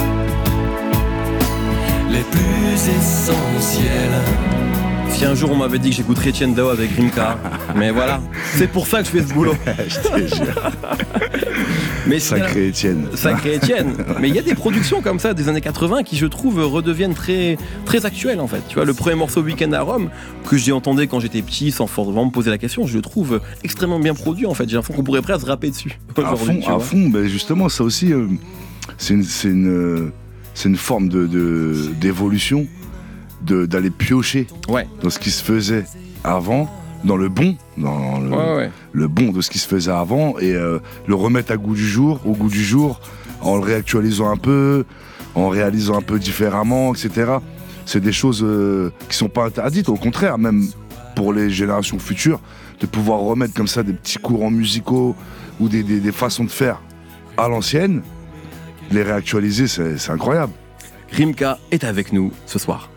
les plus essentielles. Si un jour on m'avait dit que j'écouterais Etienne Dao avec Rimka, mais voilà, c'est pour ça que je fais ce boulot. Je te jure. Mais Sacré Etienne. Sacré Etienne. Mais il y a des productions comme ça des années 80 qui, je trouve, redeviennent très, très actuelles en fait. Tu vois, le premier morceau Week-end à Rome, que j'ai entendu quand j'étais petit sans forcément me poser la question, je le trouve extrêmement bien produit en fait. J'ai l'impression qu'on pourrait presque rapper dessus. À fond, ben justement, ça aussi, c'est une forme d'évolution, d'aller piocher dans ce qui se faisait avant, dans le bon, le bon de ce qui se faisait avant, et le remettre au goût du jour, en le réactualisant un peu, en réalisant un peu différemment, etc. C'est des choses qui sont pas interdites, au contraire, même pour les générations futures, de pouvoir remettre comme ça des petits courants musicaux ou des façons de faire à l'ancienne, les réactualiser, c'est incroyable. Rimka est avec nous ce soir.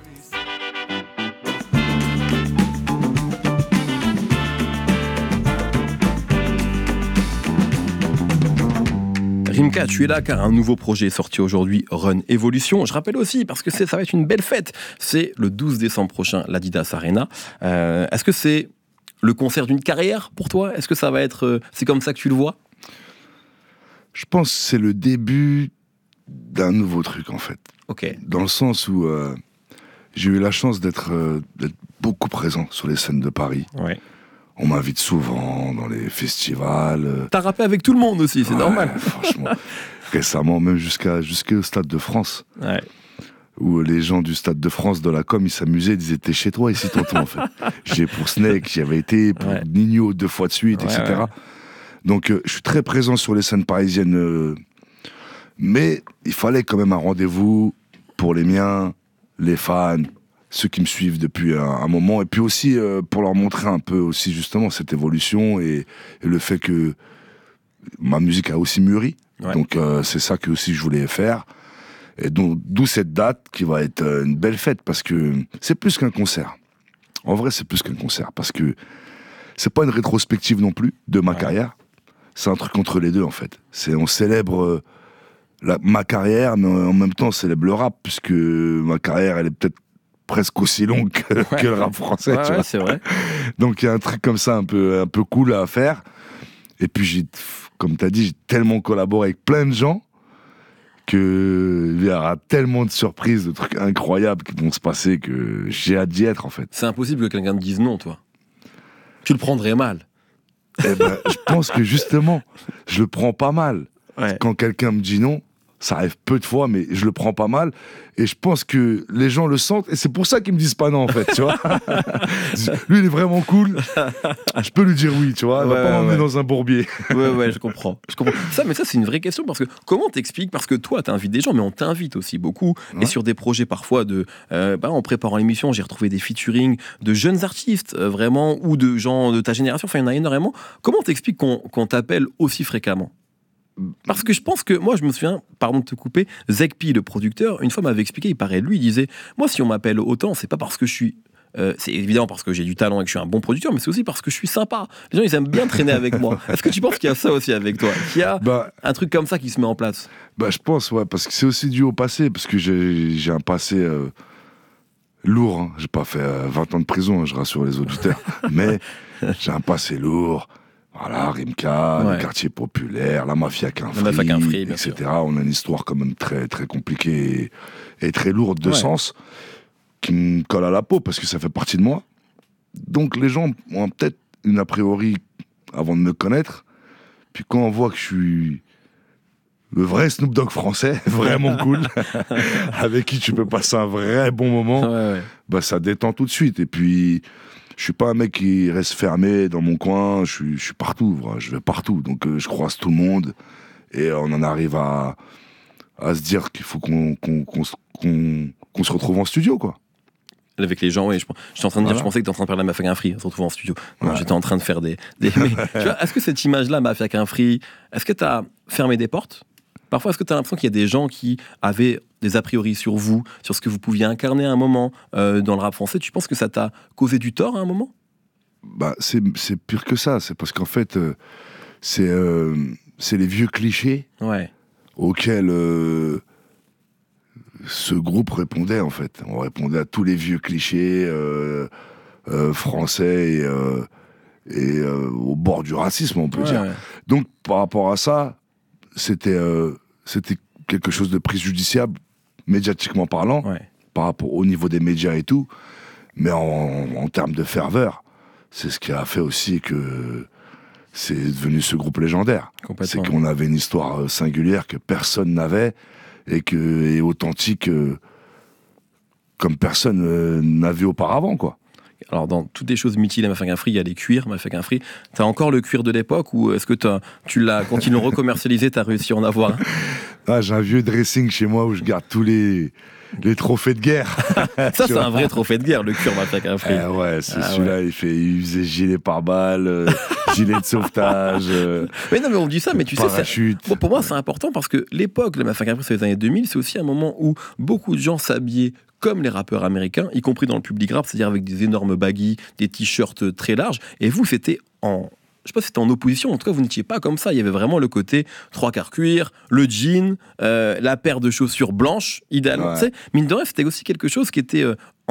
Rimka, tu es là car un nouveau projet est sorti aujourd'hui, Run Evolution. Je rappelle aussi, parce que ça va être une belle fête, c'est le 12 décembre prochain, l'Adidas Arena. Est-ce que c'est le concert d'une carrière pour toi? Est-ce que ça va être... c'est comme ça que tu le vois? Je pense que c'est le début d'un nouveau truc, en fait. Ok. Dans le sens où j'ai eu la chance d'être beaucoup présent sur les scènes de Paris. Ouais. On m'invite souvent dans les festivals. T'as rappé avec tout le monde aussi, c'est normal. Franchement, récemment, même jusqu'au Stade de France. Ouais. Où les gens du Stade de France de la com, ils s'amusaient, ils disaient t'es chez toi ici tonton en fait. J'ai pour Snake, j'y avais été, pour Nino 2 fois de suite, etc. Ouais. Donc je suis très présent sur les scènes parisiennes, mais il fallait quand même un rendez-vous pour les miens, les fans, ceux qui me suivent depuis un moment, et puis aussi pour leur montrer un peu aussi justement cette évolution et le fait que ma musique a aussi mûri. Ouais. Donc c'est ça que aussi je voulais faire. Et donc, d'où cette date qui va être une belle fête, parce que c'est plus qu'un concert. En vrai, c'est plus qu'un concert, parce que c'est pas une rétrospective non plus de ma carrière. C'est un truc entre les deux, en fait. On célèbre ma carrière, mais en même temps, on célèbre le rap, puisque ma carrière, elle est peut-être presque aussi longue que le rap français. Tu vois. C'est vrai. Donc, il y a un truc comme ça un peu cool à faire. Et puis, comme tu as dit, j'ai tellement collaboré avec plein de gens qu'il y aura tellement de surprises, de trucs incroyables qui vont se passer que j'ai hâte d'y être, en fait. C'est impossible que quelqu'un te dise non, toi. Tu le prendrais mal. Eh ben, je pense que justement, je le prends pas mal. Ouais. Quand quelqu'un me dit non, ça arrive peu de fois, mais je le prends pas mal. Et je pense que les gens le sentent. Et c'est pour ça qu'ils me disent pas non, en fait, tu vois. Lui, il est vraiment cool. Je peux lui dire oui, tu vois. Il va pas m'emmener dans un bourbier. Ouais, je comprends. Ça, c'est une vraie question, parce que comment t'expliques? Parce que toi, t'invites des gens, mais on t'invite aussi beaucoup. Ouais. Et sur des projets parfois en préparant l'émission, j'ai retrouvé des featuring de jeunes artistes, vraiment, ou de gens de ta génération. Enfin, il y en a énormément. Comment t'expliques qu'on t'appelle aussi fréquemment? Parce que je pense que, moi je me souviens, pardon de te couper, Zekpi, le producteur, une fois m'avait expliqué, il disait, moi si on m'appelle autant, c'est pas parce que je suis... c'est évidemment parce que j'ai du talent et que je suis un bon producteur, mais c'est aussi parce que je suis sympa. Les gens, ils aiment bien traîner avec moi. Est-ce que tu penses qu'il y a ça aussi avec toi? Qu'il y a un truc comme ça qui se met en place? Je pense, parce que c'est aussi dû au passé, parce que j'ai un passé lourd, hein. J'ai pas fait 20 ans de prison, hein, je rassure les auditeurs. Mais j'ai un passé lourd. Voilà, Rimka, les quartiers populaires, la mafia qu'un fric, etc. On a une histoire quand même très, très compliquée et très lourde de sens qui me colle à la peau parce que ça fait partie de moi. Donc les gens ont peut-être une a priori avant de me connaître. Puis quand on voit que je suis le vrai Snoop Dogg français, vraiment cool, avec qui tu peux passer un vrai bon moment, bah ça détend tout de suite. Et puis... Je suis pas un mec qui reste fermé dans mon coin, je suis partout, je vais partout, donc je croise tout le monde et on en arrive à se dire qu'il faut qu'on se retrouve en studio, quoi. Avec les gens, oui. J'étais en train de dire, je pensais que tu étais en train de parler de Mafia qu'un Free, se retrouver en studio. Non, j'étais en train de faire des... Mais, tu vois, est-ce que cette image-là, Mafia qu'un Free, est-ce que tu as fermé des portes ? Parfois, est-ce que tu as l'impression qu'il y a des gens qui avaient des a priori sur vous, sur ce que vous pouviez incarner à un moment dans le rap français ? Tu penses que ça t'a causé du tort à un moment ? Bah, c'est pire que ça. C'est parce qu'en fait, c'est les vieux clichés auxquels ce groupe répondait, en fait. On répondait à tous les vieux clichés français et au bord du racisme, on peut dire. Ouais. Donc, par rapport à ça, c'était quelque chose de préjudiciable, médiatiquement parlant, par rapport au niveau des médias et tout, mais en termes de ferveur, c'est ce qui a fait aussi que c'est devenu ce groupe légendaire. C'est qu'on avait une histoire singulière que personne n'avait et authentique comme personne n'a vu auparavant, quoi. Alors, dans toutes les choses mythiques de Mafia qu'un Free, il y a les cuirs, Mafia qu'un Free. T'as encore le cuir de l'époque ou est-ce que tu l'as, quand ils l'ont recommercialisé, t'as réussi à en avoir un ? J'ai un vieux dressing chez moi où je garde tous les trophées de guerre. Ça, c'est un vrai trophée de guerre, le cuir Mafia qu'un Free. Celui-là, il faisait gilet pare-balles, gilet de sauvetage. Mais non, mais on dit ça, mais tu parachute. sais, pour moi, c'est important parce que l'époque de Mafia qu'un Free, c'est les années 2000, c'est aussi un moment où beaucoup de gens s'habillaient comme les rappeurs américains, y compris dans le public rap, c'est-à-dire avec des énormes baggies, des t-shirts très larges. Et vous, c'était je sais pas si c'était en opposition, en tout cas, vous n'étiez pas comme ça. Il y avait vraiment le côté 3/4 cuir, le jean, la paire de chaussures blanches, idéalement. Ouais. Mine de rien, c'était aussi quelque chose qui était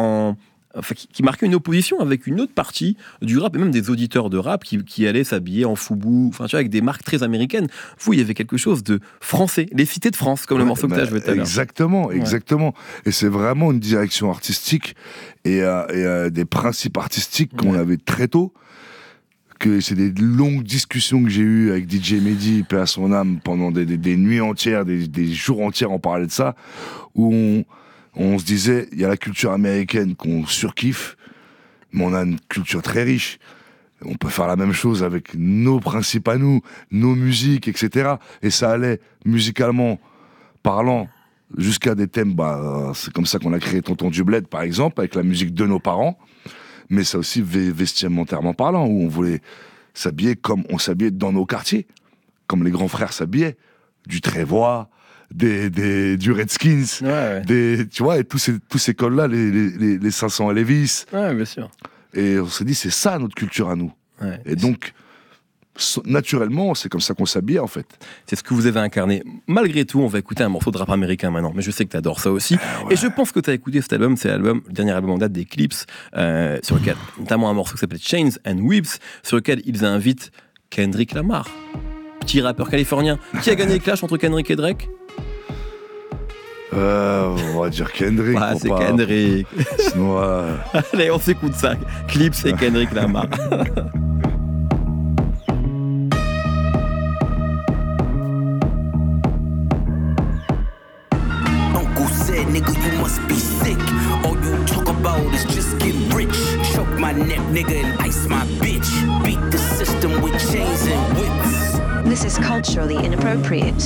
qui marquait une opposition avec une autre partie du rap, et même des auditeurs de rap qui allaient s'habiller en foubou, enfin, tu vois, avec des marques très américaines. Vous, il y avait quelque chose de français, les cités de France, comme le morceau que tu as joué tout à l'heure. Exactement. Et c'est vraiment une direction artistique et des principes artistiques qu'on avait très tôt. Que c'est des longues discussions que j'ai eues avec DJ Mehdi, paix à son âme, pendant des nuits entières, des jours entiers, on parlait de ça, où on se disait, il y a la culture américaine qu'on surkiffe, mais on a une culture très riche. On peut faire la même chose avec nos principes à nous, nos musiques, etc. Et ça allait, musicalement parlant, jusqu'à des thèmes, c'est comme ça qu'on a créé Tonton du Bled, par exemple, avec la musique de nos parents. Mais ça aussi vestimentairement parlant, où on voulait s'habiller comme on s'habillait dans nos quartiers, comme les grands frères s'habillaient, du Trévois, du Redskins, tu vois, et tous ces cols-là, les 500 Levis. Ouais, bien sûr. Et on s'est dit, c'est ça notre culture à nous. Ouais, et donc, naturellement, c'est comme ça qu'on s'habille, en fait. C'est ce que vous avez incarné. Malgré tout, on va écouter un morceau de rap américain maintenant, mais je sais que tu adores ça aussi. Et je pense que tu as écouté cet album, c'est le dernier album en date des Clips, sur lequel, notamment un morceau qui s'appelle Chains and Whips, sur lequel ils invitent Kendrick Lamar, petit rappeur californien. Qui a gagné le clash entre Kendrick et Drake ? On va dire Kendrick. C'est Kendrick. Sinon, allez, on s'écoute ça. Clips et Kendrick Lamar. Nigga, you must be sick. All you talk about is just get rich. Choke my neck, nigga, and ice my bitch. Beat the system with chains and whips. This is culturally inappropriate.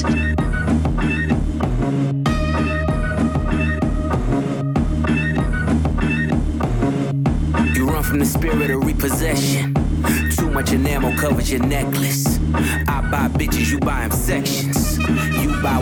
You run from the spirit of repossession. Too much enamel covers your necklace. I buy bitches, you buy them sections. You buy watches,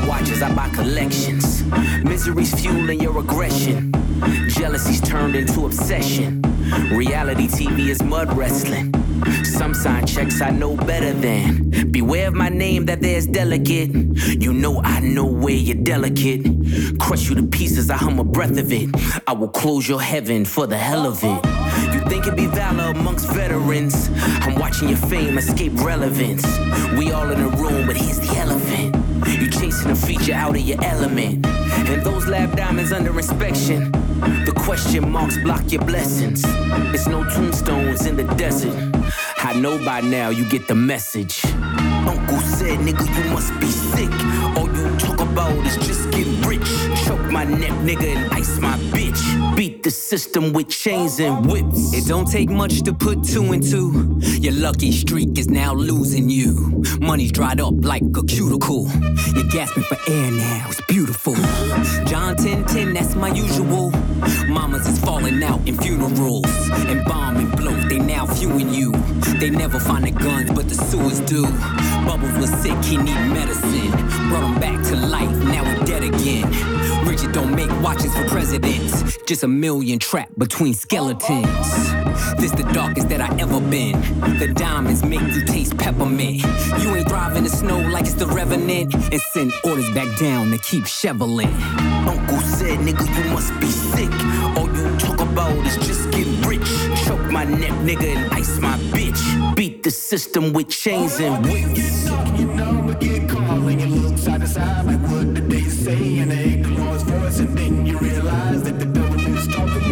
I buy collections. Misery's fueling your aggression. Jealousy's turned into obsession. Reality TV is mud wrestling. Some sign checks I know better than. Beware of my name that there's delicate. You know I know where you're delicate. Crush you to pieces, I hum a breath of it. I will close your heaven for the hell of it. You think it'd be valor amongst veterans? I'm watching your fame escape relevance. We all in a room, but here's the elephant. You chasing a feature out of your element. And those lab diamonds under inspection. The question marks block your blessings. It's no tombstones in the desert. I know by now you get the message. Uncle said, nigga, you must be sick. All you talk about is just getting rich. Choke my neck, nigga, and ice my bitch. Beat the system with chains and whips. It don't take much to put 2 and 2. Your lucky streak is now losing you. Money's dried up like a cuticle. You're gasping for air now, it's beautiful. John 10:10, that's my usual. Mamas is falling out in funerals. And bombing blows, they now viewing you. They never find the guns, but the sewers do. Bubbles was sick, he need medicine. Brought him back to life, now we're dead again. Richard don't make watches for presidents. Just a million trapped between skeletons. This the darkest that I ever been. The diamonds make you taste peppermint. You ain't thriving the snow like it's the Revenant. And send orders back down to keep shoveling. Uncle said, nigga, you must be sick. All you talk about is just getting rich. Choke my neck, nigga, and ice my bitch. Beat the system with chains and whips. You know, but get calm when you look side to side. Like what did they say? And they hear the Lord's voice, and then you realize that the devil is talking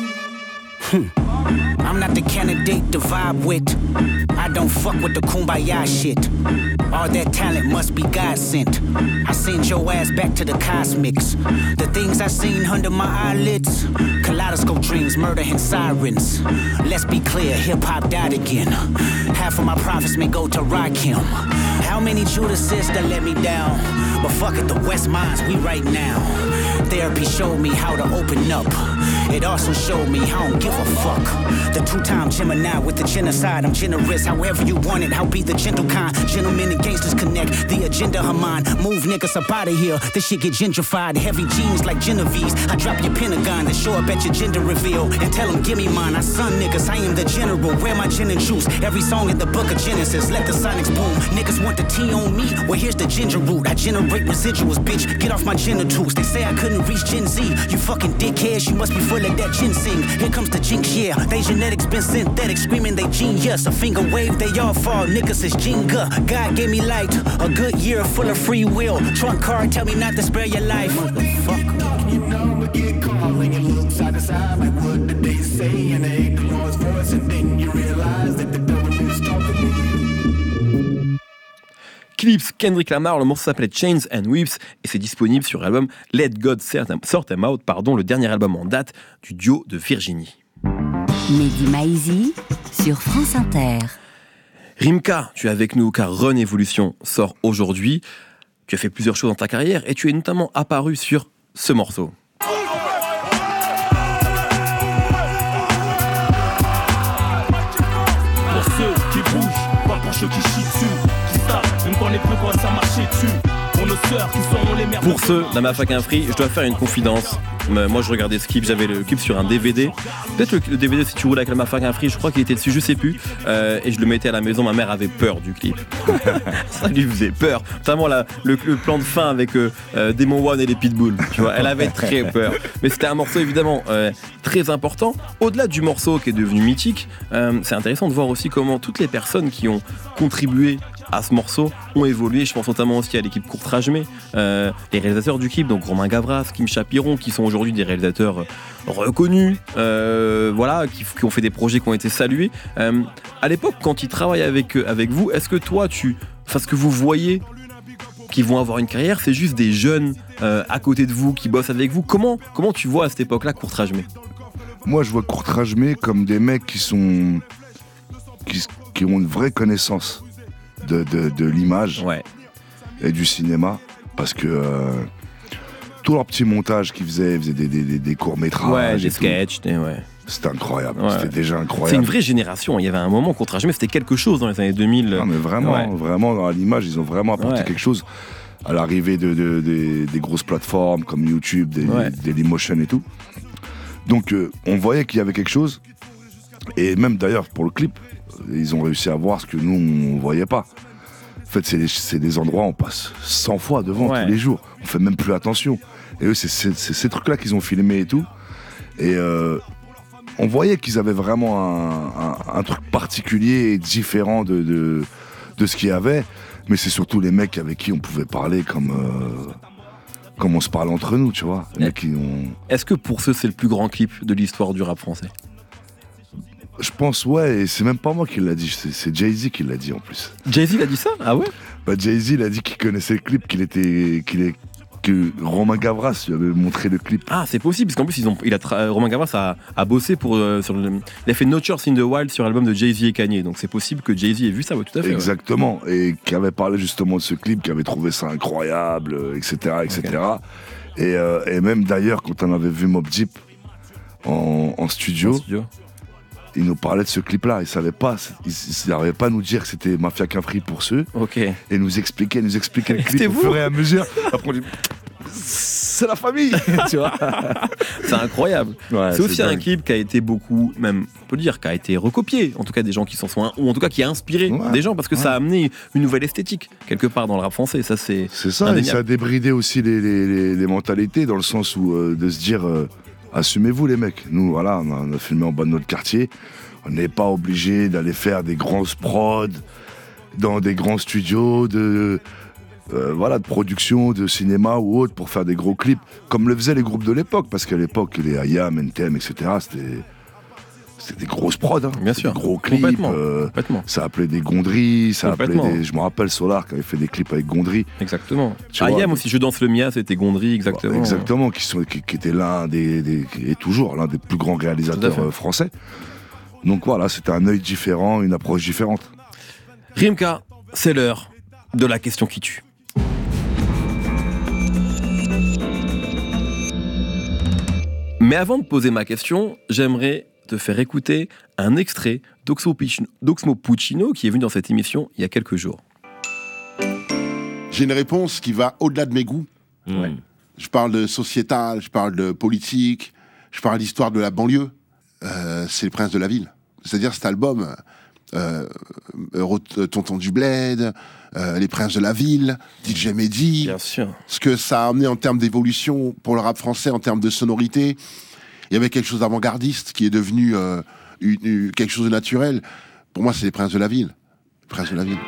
to you. I'm not the candidate to vibe with. I don't fuck with the kumbaya shit. All that talent must be God sent. I send your ass back to the cosmics. The things I seen under my eyelids. Kaleidoscope dreams, murder and sirens. Let's be clear, hip-hop died again. Half of my profits may go to Rakim. How many Judases that let me down? But fuck it, the West Minds, we right now. Therapy showed me how to open up. It also showed me I don't give a fuck. The 2-time Gemini with the genocide. I'm generous, however you want it. I'll be the gentle kind. Gentlemen and gangsters connect. The agenda of mine. Move niggas up out of here. This shit get gentrified. Heavy jeans like Genevieve's. I drop your Pentagon and show up at your gender reveal. And tell them, give me mine. I son niggas, I am the general. Where my gin and juice? Every song in the book of Genesis. Let the sonics boom. Niggas want the tea on me. Well, here's the ginger root. I generate residuals, bitch. Get off my genitals. They say I couldn't reach Gen Z. You fucking dickheads. You must be full of that ginseng. Here comes the jinx, yeah. They genetics been synthetic. Screaming they genius. A finger wave, they all fall. Niggas is Jenga. God gave me light. A good year full of free will. Trump card tell me not to spare your life. Motherfucker. You know, but get calm when you look side to side. Like what did they say? And they hear the Lord's voice, and then you realize that the devil is talking to you. Clips, Kendrick Lamar, le morceau s'appelait Chains and Whips et c'est disponible sur l'album Let God Sort Them Out, le dernier album en date du duo de Virginie. Mehdi Maizi sur France Inter. Rimka, tu es avec nous car Run Evolution sort aujourd'hui. Tu as fait plusieurs choses dans ta carrière et tu es notamment apparu sur ce morceau. Pour ceux qui bougent, pas pour ceux qui chient dessus, qui savent, même quand les plus quoi ça marchait dessus. Pour nos sœurs qui sont les mères. Pour ceux d'Amafak Free, je dois faire une confidence. Moi je regardais ce clip, j'avais le clip sur un DVD. Peut-être le DVD si tu roules avec Amafak Free, je crois qu'il était dessus, je sais plus. Et je le mettais à la maison, ma mère avait peur du clip. Ça lui faisait peur. Notamment le plan de fin avec Demon One et les Pitbull. Tu vois, elle avait très peur. Mais c'était un morceau évidemment très important. Au-delà du morceau qui est devenu mythique, c'est intéressant de voir aussi comment toutes les personnes qui ont contribué à ce morceau ont évolué. Je pense notamment aussi à l'équipe Courtrajmé, les réalisateurs du clip, donc Romain Gavras, Kim Chapiron, qui sont aujourd'hui des réalisateurs reconnus, voilà, qui ont fait des projets qui ont été salués. À l'époque, quand ils travaillent avec vous, est-ce que toi, ce que vous voyez qui vont avoir une carrière, c'est juste des jeunes à côté de vous qui bossent avec vous? Comment tu vois à cette époque-là Courtrajmé? Moi, je vois Courtrajmé comme des mecs qui ont une vraie connaissance de l'image et du cinéma, parce que tout leur petit montage qu'ils faisaient des courts-métrages, des sketchs, c'était incroyable, c'était déjà incroyable. C'est une vraie génération, il y avait un moment Courtrajmé, c'était quelque chose dans les années 2000. Non mais vraiment, dans l'image, ils ont vraiment apporté quelque chose à l'arrivée des grosses plateformes comme YouTube, des Dailymotion et tout. Donc on voyait qu'il y avait quelque chose. Et même d'ailleurs pour le clip, ils ont réussi à voir ce que nous on voyait pas. En fait, c'est des endroits où on passe 100 fois devant tous les jours. On fait même plus attention. Et eux, c'est ces trucs-là qu'ils ont filmés et tout. Et on voyait qu'ils avaient vraiment un truc particulier et différent de ce qu'il y avait. Mais c'est surtout les mecs avec qui on pouvait parler comme on se parle entre nous, tu vois. Les mecs qui ont... Est-ce que pour ceux, c'est le plus grand clip de l'histoire du rap français ? Je pense, ouais, et c'est même pas moi qui l'a dit, c'est Jay-Z qui l'a dit en plus. Jay-Z l'a dit ça ? Ah ouais ? Bah Jay-Z il a dit qu'il connaissait le clip, que Romain Gavras lui avait montré le clip. Ah, c'est possible, parce qu'en plus, Romain Gavras a bossé il a fait No Church in the Wild sur l'album de Jay-Z et Kanye, donc c'est possible que Jay-Z ait vu ça, ouais, tout à fait. Exactement, ouais. Et qui avait parlé justement de ce clip, qui avait trouvé ça incroyable, etc. Okay. Et même d'ailleurs, quand on avait vu Mobb Deep en studio, il nous parlait de ce clip-là. Il savait pas, il n'arrivait pas à nous dire que c'était Mafia Capri pour ceux. Ok. Et nous expliquait le clip au fur et à mesure. Après on dit, c'est la famille, tu vois. C'est incroyable. Ouais, c'est aussi un clip qui a été beaucoup, même, on peut dire, qui a été recopié. En tout cas, des gens qui s'en sont, ou en tout cas qui a inspiré des gens, parce que ça a amené une nouvelle esthétique quelque part dans le rap français. Ça, c'est ça. Indéniable. Et ça a débridé aussi les mentalités, dans le sens où de se dire. Assumez-vous les mecs, nous voilà, on a filmé en bas de notre quartier, on n'est pas obligé d'aller faire des grosses prods dans des grands studios de production, de cinéma ou autre pour faire des gros clips, comme le faisaient les groupes de l'époque, parce qu'à l'époque les IAM, NTM, etc. C'était des grosses prods, hein. Bien sûr. Des gros clips, complètement. Ça appelait des Gondry, je me rappelle Solar qui avait fait des clips avec Gondry. Exactement. IAM aussi, Je danse le Mia, c'était Gondry, exactement. Exactement, qui était l'un et toujours l'un des plus grands réalisateurs français. Donc voilà, c'était un œil différent, une approche différente. Rimka, c'est l'heure de la question qui tue. Mais avant de poser ma question, j'aimerais te faire écouter un extrait d'Oxmo Puccino qui est venu dans cette émission il y a quelques jours. J'ai une réponse qui va au-delà de mes goûts. Ouais. Je parle de sociétal, je parle de politique, je parle d'histoire de la banlieue. C'est Les Princes de la Ville. C'est-à-dire cet album, Tonton du Bled, Les Princes de la Ville, DJ Mehdi. Bien sûr. Ce que ça a amené en termes d'évolution pour le rap français, en termes de sonorité. Il y avait quelque chose d'avant-gardiste qui est devenu quelque chose de naturel. Pour moi, c'est Les Princes de la Ville. Les Princes de la Ville.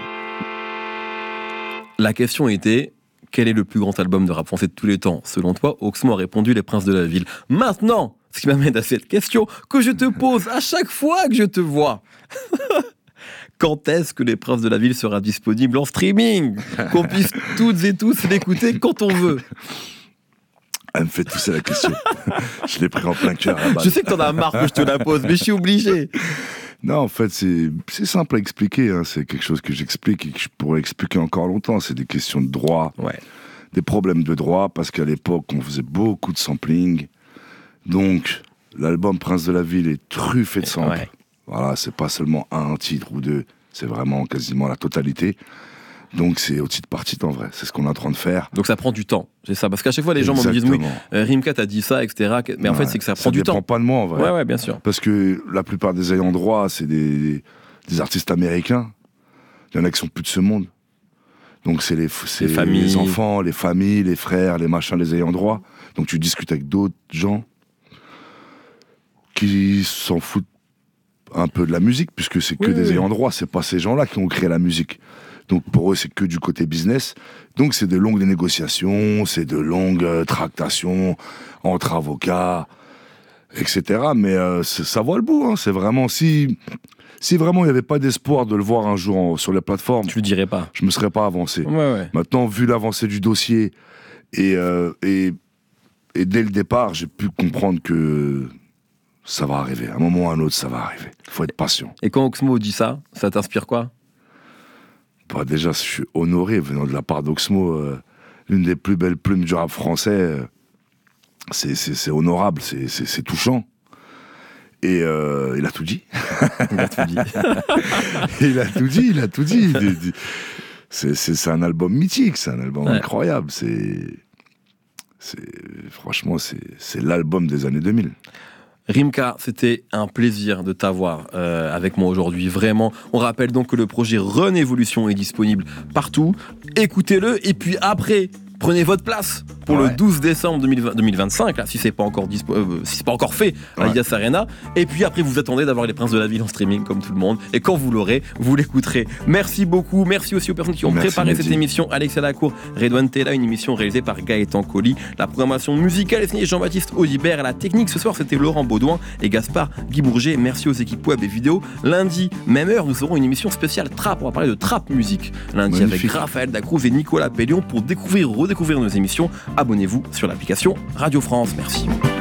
La question était, quel est le plus grand album de rap français de tous les temps ? Selon toi, Oxmo a répondu Les Princes de la Ville. Maintenant, ce qui m'amène à cette question que je te pose à chaque fois que je te vois. Quand est-ce que Les Princes de la Ville sera disponible en streaming ? Qu'on puisse toutes et tous l'écouter quand on veut. Elle me fait tousser la question. Je l'ai pris en plein cœur. Je sais que t'en as marre que je te la pose, mais je suis obligé. Non, en fait, c'est simple à expliquer. Hein. C'est quelque chose que j'explique et que je pourrais expliquer encore longtemps. C'est des questions de droit, des problèmes de droit, parce qu'à l'époque, on faisait beaucoup de sampling. Donc, l'album Prince de la Ville est truffé de samples. Ouais. Voilà, c'est pas seulement un titre ou deux, c'est vraiment quasiment la totalité. Donc c'est au titre par titre en vrai, c'est ce qu'on est en train de faire. Donc ça prend du temps, c'est ça, parce qu'à chaque fois les gens me disent oui, Rimka t'as dit ça, etc. Mais en fait c'est que ça prend du temps. Ça dépend pas de moi en vrai. Ouais, bien sûr. Parce que la plupart des ayants droit, c'est des artistes américains. Il y en a qui sont plus de ce monde. Donc c'est les enfants, les familles, les frères, les machins, les ayants droit. Donc tu discutes avec d'autres gens qui s'en foutent un peu de la musique, puisque c'est que des ayants droit, c'est pas ces gens-là qui ont créé la musique. Donc pour eux, c'est que du côté business. Donc c'est de longues négociations, c'est de longues tractations entre avocats, etc. Mais ça voit le bout. Hein. C'est vraiment si vraiment il n'y avait pas d'espoir de le voir un jour sur les plateformes, tu le dirais pas. Je me serais pas avancé. Ouais. Maintenant, vu l'avancée du dossier et dès le départ, j'ai pu comprendre que ça va arriver. À un moment ou à un autre, ça va arriver. Il faut être patient. Et quand Oxmo dit ça t'inspire quoi ? Bah déjà, je suis honoré venant de la part d'Oxmo, l'une des plus belles plumes du rap français. C'est honorable, c'est touchant. Et il a tout dit. Il a tout dit. Il a tout dit. c'est un album mythique, c'est un album incroyable. Franchement, c'est l'album des années 2000. Rimka, c'était un plaisir de t'avoir avec moi aujourd'hui, vraiment. On rappelle donc que le projet Run Evolution est disponible partout. Écoutez-le, et puis après, prenez votre place pour le 12 décembre 2025, là, si c'est pas encore si c'est pas encore fait à l'Alias Arena. Et puis après, vous attendez d'avoir les Princes de la Ville en streaming comme tout le monde. Et quand vous l'aurez, vous l'écouterez. Merci beaucoup. Merci aussi aux personnes qui ont préparé cette émission. Alexia Lacour, Redouane Tella, une émission réalisée par Gaëtan Colli. La programmation musicale est signée Jean-Baptiste Audibert. À la technique ce soir, c'était Laurent Baudouin et Gaspard Guy Bourget. Merci aux équipes web et vidéo. Lundi, même heure, nous aurons une émission spéciale trap. On va parler de trap musique. Lundi, avec Raphaël Dacruz et Nicolas Pellion. Pour redécouvrir nos émissions, abonnez-vous sur l'application Radio France. Merci.